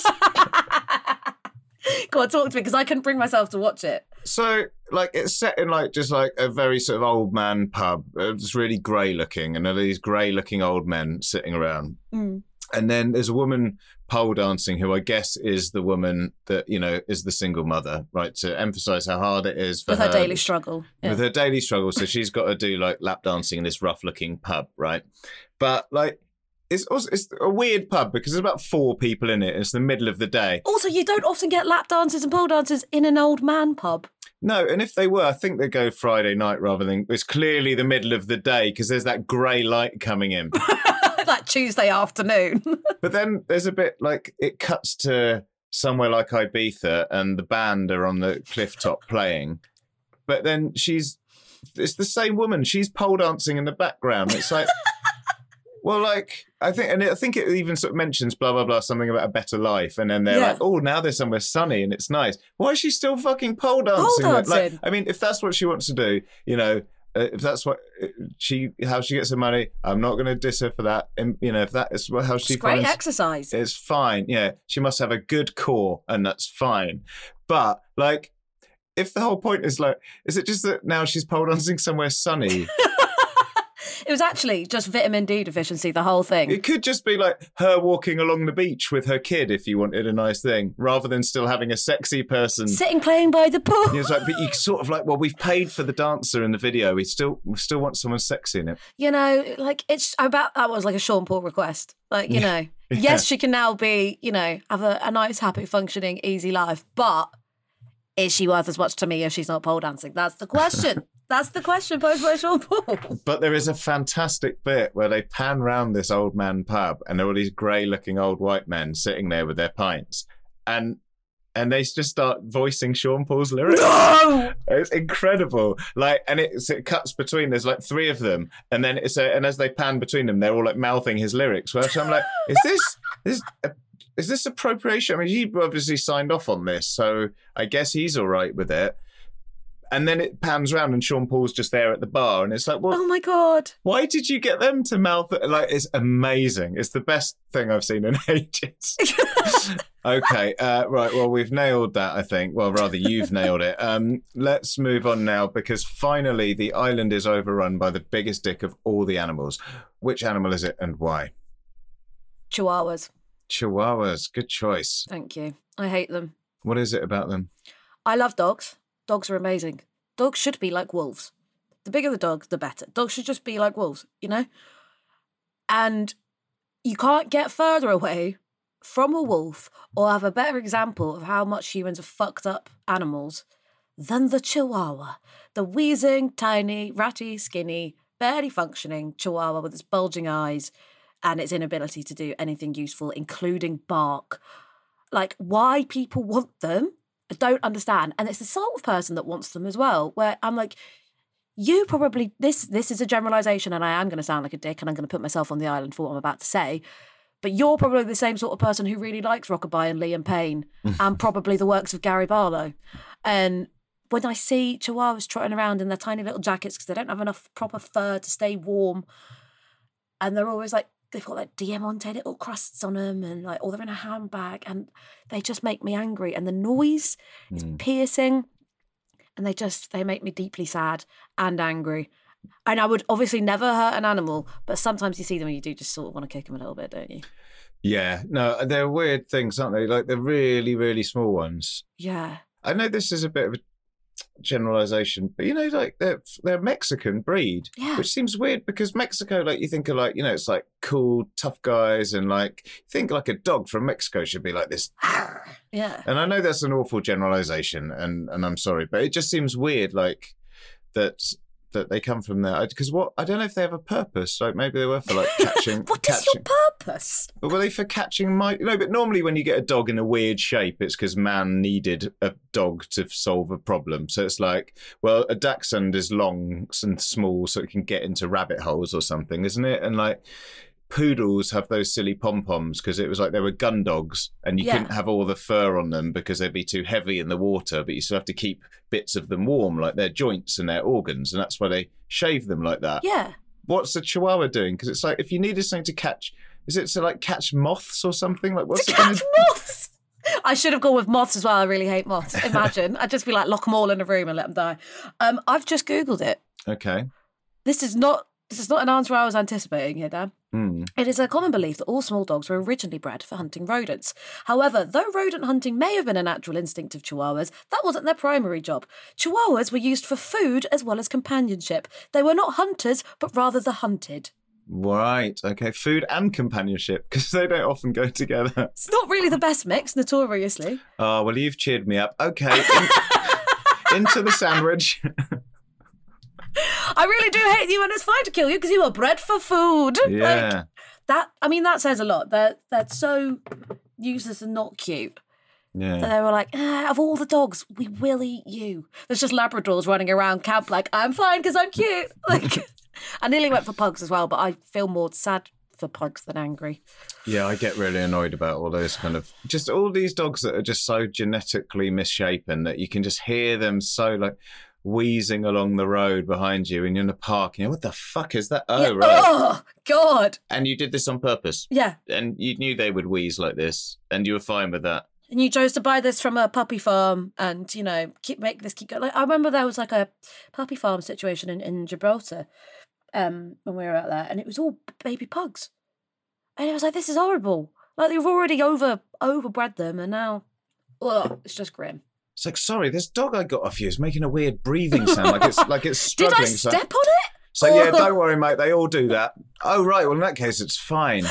Speaker 3: Go on, talk to me, because I couldn't bring myself to watch it.
Speaker 2: So, like, it's set in, like, just, like, a very sort of old man pub. It's really grey looking, and there are these grey looking old men sitting around.
Speaker 3: Mm.
Speaker 2: And then there's a woman pole dancing who I guess is the woman that, you know, is the single mother, right? To emphasise how hard it is for
Speaker 3: with
Speaker 2: her.
Speaker 3: With her daily struggle.
Speaker 2: Yeah. With her daily struggle. So she's got to do, like, lap dancing in this rough-looking pub, right? But, like, it's also it's a weird pub because there's about four people in it. It's the middle of the day.
Speaker 3: Also, you don't often get lap dancers and pole dancers in an old man pub.
Speaker 2: No, and if they were, I think they go Friday night rather than... It's clearly the middle of the day because there's that grey light coming in.
Speaker 3: Like Tuesday afternoon.
Speaker 2: But then there's a bit like it cuts to somewhere like Ibiza and the band are on the cliff top playing. But then she's, it's the same woman. She's pole dancing in the background. It's like, well, like, I think, and I think it even sort of mentions blah, blah, blah, something about a better life. And then they're
Speaker 3: yeah.
Speaker 2: like, oh, now there's somewhere sunny and it's nice. Why is she still fucking pole dancing?
Speaker 3: Pole dancing.
Speaker 2: Like, I mean, if that's what she wants to do, you know, Uh, if that's what she, how she gets her money, I'm not going to diss her for that. And, you know, if that is how she
Speaker 3: it's great
Speaker 2: finds
Speaker 3: exercise,
Speaker 2: it's fine. Yeah, she must have a good core, and that's fine. But like, if the whole point is like, is it just that now she's pole dancing somewhere sunny?
Speaker 3: It was actually just vitamin D deficiency, the whole thing.
Speaker 2: It could just be like her walking along the beach with her kid if you wanted a nice thing, rather than still having a sexy person.
Speaker 3: Sitting playing by the pool.
Speaker 2: It's like, but you sort of like, well, we've paid for the dancer in the video. We still we still want someone sexy in it.
Speaker 3: You know, like, it's about, that was like a Sean Paul request. Like, you know, yeah. Yes, she can now be, you know, have a, a nice, happy, functioning, easy life. But is she worth as much to me if she's not pole dancing? That's the question. That's the question posed by Sean Paul.
Speaker 2: But there is a fantastic bit where they pan round this old man pub and there are all these grey-looking old white men sitting there with their pints. And and they just start voicing Sean Paul's lyrics.
Speaker 3: No!
Speaker 2: It's incredible. Like, and it, it cuts between, there's like three of them. And then it's a, and as they pan between them, they're all like mouthing his lyrics. Well, so I'm like, is this... is Is this appropriation? I mean, he obviously signed off on this, so I guess he's all right with it. And then it pans around and Sean Paul's just there at the bar. And it's like, well,
Speaker 3: oh my God.
Speaker 2: Why did you get them to mouth it? Like, it's amazing. It's the best thing I've seen in ages. Okay. Uh, right. Well, we've nailed that, I think. Well, rather, you've nailed it. Um, let's move on now, because finally the island is overrun by the biggest dick of all the animals. Which animal is it and why?
Speaker 3: Chihuahuas.
Speaker 2: Chihuahuas. Good choice.
Speaker 3: Thank you. I hate them.
Speaker 2: What is it about them?
Speaker 3: I love dogs. Dogs are amazing. Dogs should be like wolves. The bigger the dog, the better. Dogs should just be like wolves, you know? And you can't get further away from a wolf or have a better example of how much humans have fucked up animals than the Chihuahua. The wheezing, tiny, ratty, skinny, barely functioning Chihuahua with its bulging eyes and its inability to do anything useful, including bark. Like, why people want them, I don't understand. And it's the sort of person that wants them as well, where I'm like, you probably, this this is a generalisation and I am going to sound like a dick and I'm going to put myself on the island for what I'm about to say, but you're probably the same sort of person who really likes Rockabye and Liam Payne and probably the works of Gary Barlow. And when I see Chihuahuas trotting around in their tiny little jackets because they don't have enough proper fur to stay warm, and they're always like, they've got like Diamante little crusts on them and like, or they're in a handbag and they just make me angry. And the noise is mm. piercing. And they just, they make me deeply sad and angry. And I would obviously never hurt an animal, but sometimes you see them and you do just sort of want to kick them a little bit, don't you?
Speaker 2: Yeah, no, they're weird things, aren't they? Like, they're really, really small ones.
Speaker 3: Yeah.
Speaker 2: I know this is a bit of a generalization, but you know, like, they're they're a Mexican breed,
Speaker 3: yeah.
Speaker 2: which seems weird because Mexico, like, you think of like, you know, it's like cool, tough guys, and like, you think like a dog from Mexico should be like this.
Speaker 3: Yeah.
Speaker 2: And I know that's an awful generalization, and and I'm sorry, but it just seems weird, like that that they come from there. Because what I don't know if they have a purpose. Like maybe they were for like catching.
Speaker 3: What
Speaker 2: catching.
Speaker 3: is your purpose?
Speaker 2: But were they for catching mice? No, but normally when you get a dog in a weird shape, it's because man needed a dog to solve a problem. So it's like, well, a dachshund is long and small, so it can get into rabbit holes or something, isn't it? And like, poodles have those silly pom-poms because it was like they were gun dogs and you yeah. couldn't have all the fur on them because they'd be too heavy in the water, but you still have to keep bits of them warm, like their joints and their organs, and that's why they shave them like that.
Speaker 3: Yeah.
Speaker 2: What's a Chihuahua doing? Because it's like, if you needed something to catch, is it to like catch moths or something? Like what's
Speaker 3: to
Speaker 2: it
Speaker 3: catch
Speaker 2: gonna...
Speaker 3: moths? I should have gone with moths as well. I really hate moths. Imagine. I'd just be like, lock them all in a room and let them die. Um, I've just Googled it.
Speaker 2: Okay.
Speaker 3: This is not This is not an answer I was anticipating here, Dan.
Speaker 2: Mm.
Speaker 3: It is a common belief that all small dogs were originally bred for hunting rodents. However, though rodent hunting may have been a natural instinct of Chihuahuas, that wasn't their primary job. Chihuahuas were used for food as well as companionship. They were not hunters, but rather the hunted.
Speaker 2: Right, okay. Food and companionship, because they don't often go together.
Speaker 3: It's not really the best mix, notoriously.
Speaker 2: Oh, well, you've cheered me up. Okay, in, into the sandwich.
Speaker 3: I really do hate you, and it's fine to kill you because you were bred for food.
Speaker 2: Yeah.
Speaker 3: Like, that, I mean, that says a lot. They're, they're so useless and not cute.
Speaker 2: Yeah.
Speaker 3: They were like, ah, of all the dogs, we will eat you. There's just Labradors running around camp like, I'm fine because I'm cute. Like, I nearly went for pugs as well, but I feel more sad for pugs than angry.
Speaker 2: Yeah, I get really annoyed about all those kind of, just all these dogs that are just so genetically misshapen that you can just hear them so like, wheezing along the road behind you and you're in the park and you're, what the fuck is that? Oh, yeah. Right.
Speaker 3: Oh, God.
Speaker 2: And you did this on purpose.
Speaker 3: Yeah.
Speaker 2: And you knew they would wheeze like this and you were fine with that.
Speaker 3: And you chose to buy this from a puppy farm and, you know, keep make this keep going. Like, I remember there was like a puppy farm situation in, in Gibraltar um, when we were out there, and it was all baby pugs. And it was like, this is horrible. Like, they've already over overbred them and now, ugh, it's just grim.
Speaker 2: It's like, sorry, this dog I got off you is making a weird breathing sound, like it's like it's struggling.
Speaker 3: Did I step so, on it?
Speaker 2: So or... yeah, don't worry, mate. They all do that. Oh right, well in that case, it's fine.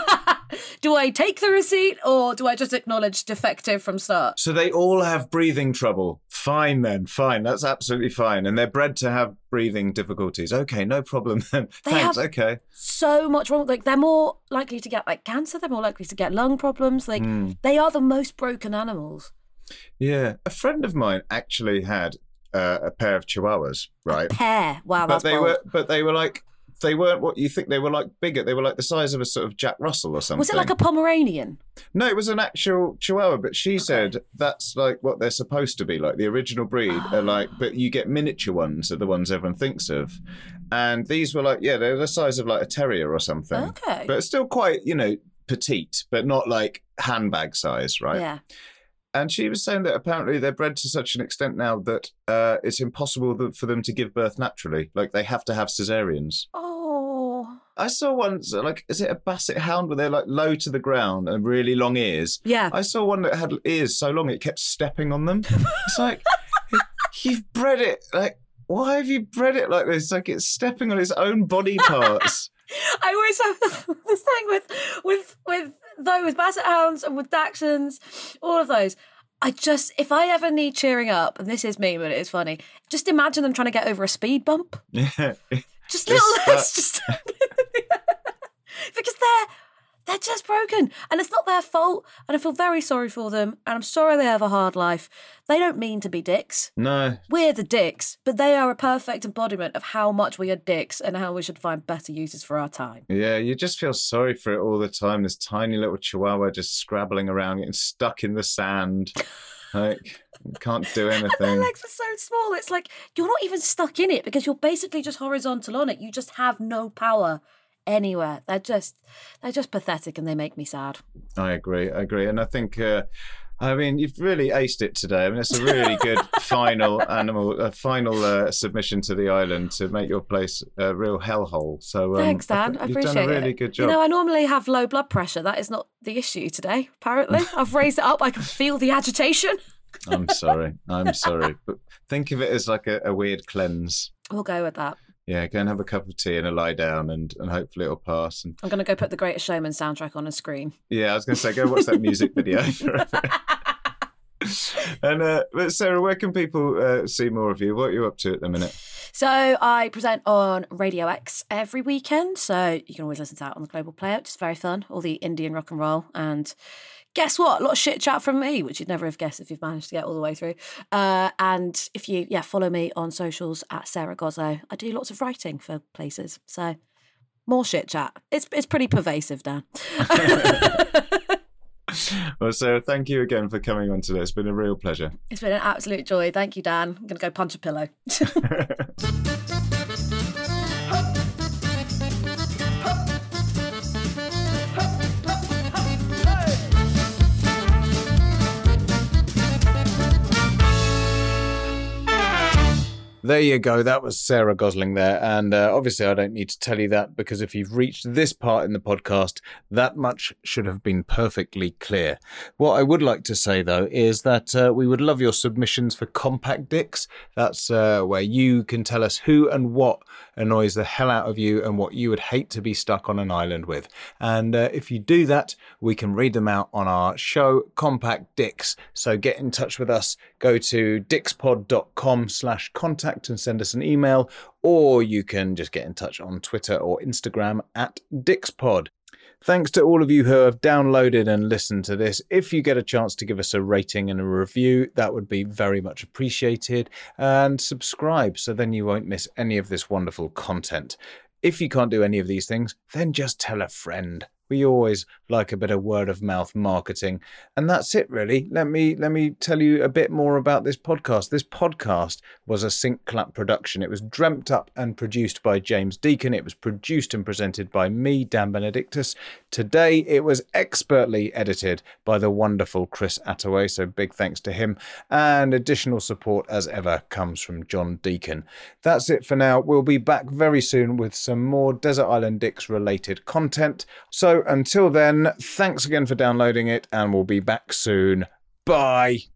Speaker 3: Do I take the receipt or do I just acknowledge defective from start?
Speaker 2: So they all have breathing trouble. Fine then, fine. That's absolutely fine, and they're bred to have breathing difficulties. Okay, no problem then.
Speaker 3: They
Speaker 2: Thanks.
Speaker 3: Have
Speaker 2: okay.
Speaker 3: So much wrong. Like they're more likely to get like cancer. They're more likely to get lung problems. Like mm. they are the most broken animals.
Speaker 2: Yeah, a friend of mine actually had uh, a pair of Chihuahuas, right?
Speaker 3: A pair, wow,
Speaker 2: but
Speaker 3: that's
Speaker 2: they
Speaker 3: bold.
Speaker 2: were, but they were like, they weren't what you think. They were like bigger. They were like the size of a sort of Jack Russell or something.
Speaker 3: Was it like a Pomeranian?
Speaker 2: No, it was an actual Chihuahua. But she okay. said that's like what they're supposed to be, like the original breed. Oh. Are like, but you get miniature ones, are the ones everyone thinks of, and these were like, yeah, they're the size of like a terrier or something.
Speaker 3: Okay,
Speaker 2: but still quite, you know, petite, but not like handbag size, right?
Speaker 3: Yeah.
Speaker 2: And she was saying that apparently they're bred to such an extent now that uh, it's impossible for them to give birth naturally. Like, they have to have cesareans.
Speaker 3: Oh.
Speaker 2: I saw one, like, is it a basset hound where they're, like, low to the ground and really long ears?
Speaker 3: Yeah.
Speaker 2: I saw one that had ears so long it kept stepping on them. It's like, you've bred it. Like, why have you bred it like this? Like, it's stepping on its own body parts.
Speaker 3: I always have this thing with with with though with Basset Hounds and with Dachshunds, all of those. I just, if I ever need cheering up, and this is me, but it is funny, just imagine them trying to get over a speed bump.
Speaker 2: Yeah.
Speaker 3: Just little lads, just because they're they're just broken, and it's not their fault. And I feel very sorry for them, and I'm sorry they have a hard life. They don't mean to be dicks.
Speaker 2: No,
Speaker 3: We're the dicks, but they are a perfect embodiment of how much we are dicks and how we should find better uses for our time.
Speaker 2: yeah, you just feel sorry for it all the time. This tiny little chihuahua just scrabbling around, getting stuck in the sand. Like, can't do anything.
Speaker 3: And their legs are so small. It's like you're not even stuck in it because you're basically just horizontal on it. You just have no power anywhere. They're just, they're just pathetic, and they make me sad.
Speaker 2: I agree. I agree, and I think. Uh, I mean, you've really aced it today. I mean, it's a really good final animal, a final uh, submission to the island to make your place a real hellhole. So, um,
Speaker 3: Thanks, Dan.
Speaker 2: I,
Speaker 3: I
Speaker 2: you've
Speaker 3: appreciate
Speaker 2: done a really
Speaker 3: it.
Speaker 2: good job.
Speaker 3: You know, I normally have low blood pressure. That is not the issue today. Apparently, I've raised it up. I can feel the agitation.
Speaker 2: I'm sorry. I'm sorry, but think of it as like a, a weird cleanse.
Speaker 3: We'll go with that.
Speaker 2: Yeah, go and have a cup of tea and a lie down, and, and hopefully it'll pass. And
Speaker 3: I'm going to go put the Greatest Showman soundtrack on a screen.
Speaker 2: yeah, I was going to say, go watch that music video. And uh, but Sarah, where can people uh, see more of you? What are you up to at the minute?
Speaker 3: So I present on Radio X every weekend. So you can always listen to that on the Global Player, which is very fun. All the indie and rock and roll. And guess what? A lot of shit chat from me, which you'd never have guessed if you've managed to get all the way through. Uh, and if you, yeah, follow me on socials at Sarah Gozzo. I do lots of writing for places. So more shit chat. It's, it's pretty pervasive, Dan.
Speaker 2: Well, Sarah, thank you again for coming on today. It's been a real pleasure.
Speaker 3: It's been an absolute joy. Thank you, Dan. I'm going to go punch a pillow.
Speaker 2: There you go. That was Sarah Gosling there. And uh, obviously, I don't need to tell you that because if you've reached this part in the podcast, that much should have been perfectly clear. What I would like to say, though, is that uh, we would love your submissions for Compact Dicks. That's uh, where you can tell us who and what annoys the hell out of you and what you would hate to be stuck on an island with. And uh, if you do that, we can read them out on our show, Compact Dicks. So get in touch with us. Go to dixpod.com slash contact and send us an email, or you can just get in touch on Twitter or Instagram at Dixpod. Thanks to all of you who have downloaded and listened to this. If you get a chance to give us a rating and a review, that would be very much appreciated. And subscribe so then you won't miss any of this wonderful content. If you can't do any of these things, then just tell a friend. We always like a bit of word of mouth marketing. And that's it, really. Let me let me tell you a bit more about this podcast. This podcast was a Sync Clap production. It was dreamt up and produced by James Deacon. It was produced and presented by me, Dan Benedictus. Today, it was expertly edited by the wonderful Chris Attaway. So big thanks to him. And additional support, as ever, comes from John Deacon. That's it for now. We'll be back very soon with some more Desert Island Dicks related content. So until then, thanks again for downloading it, and we'll be back soon. Bye.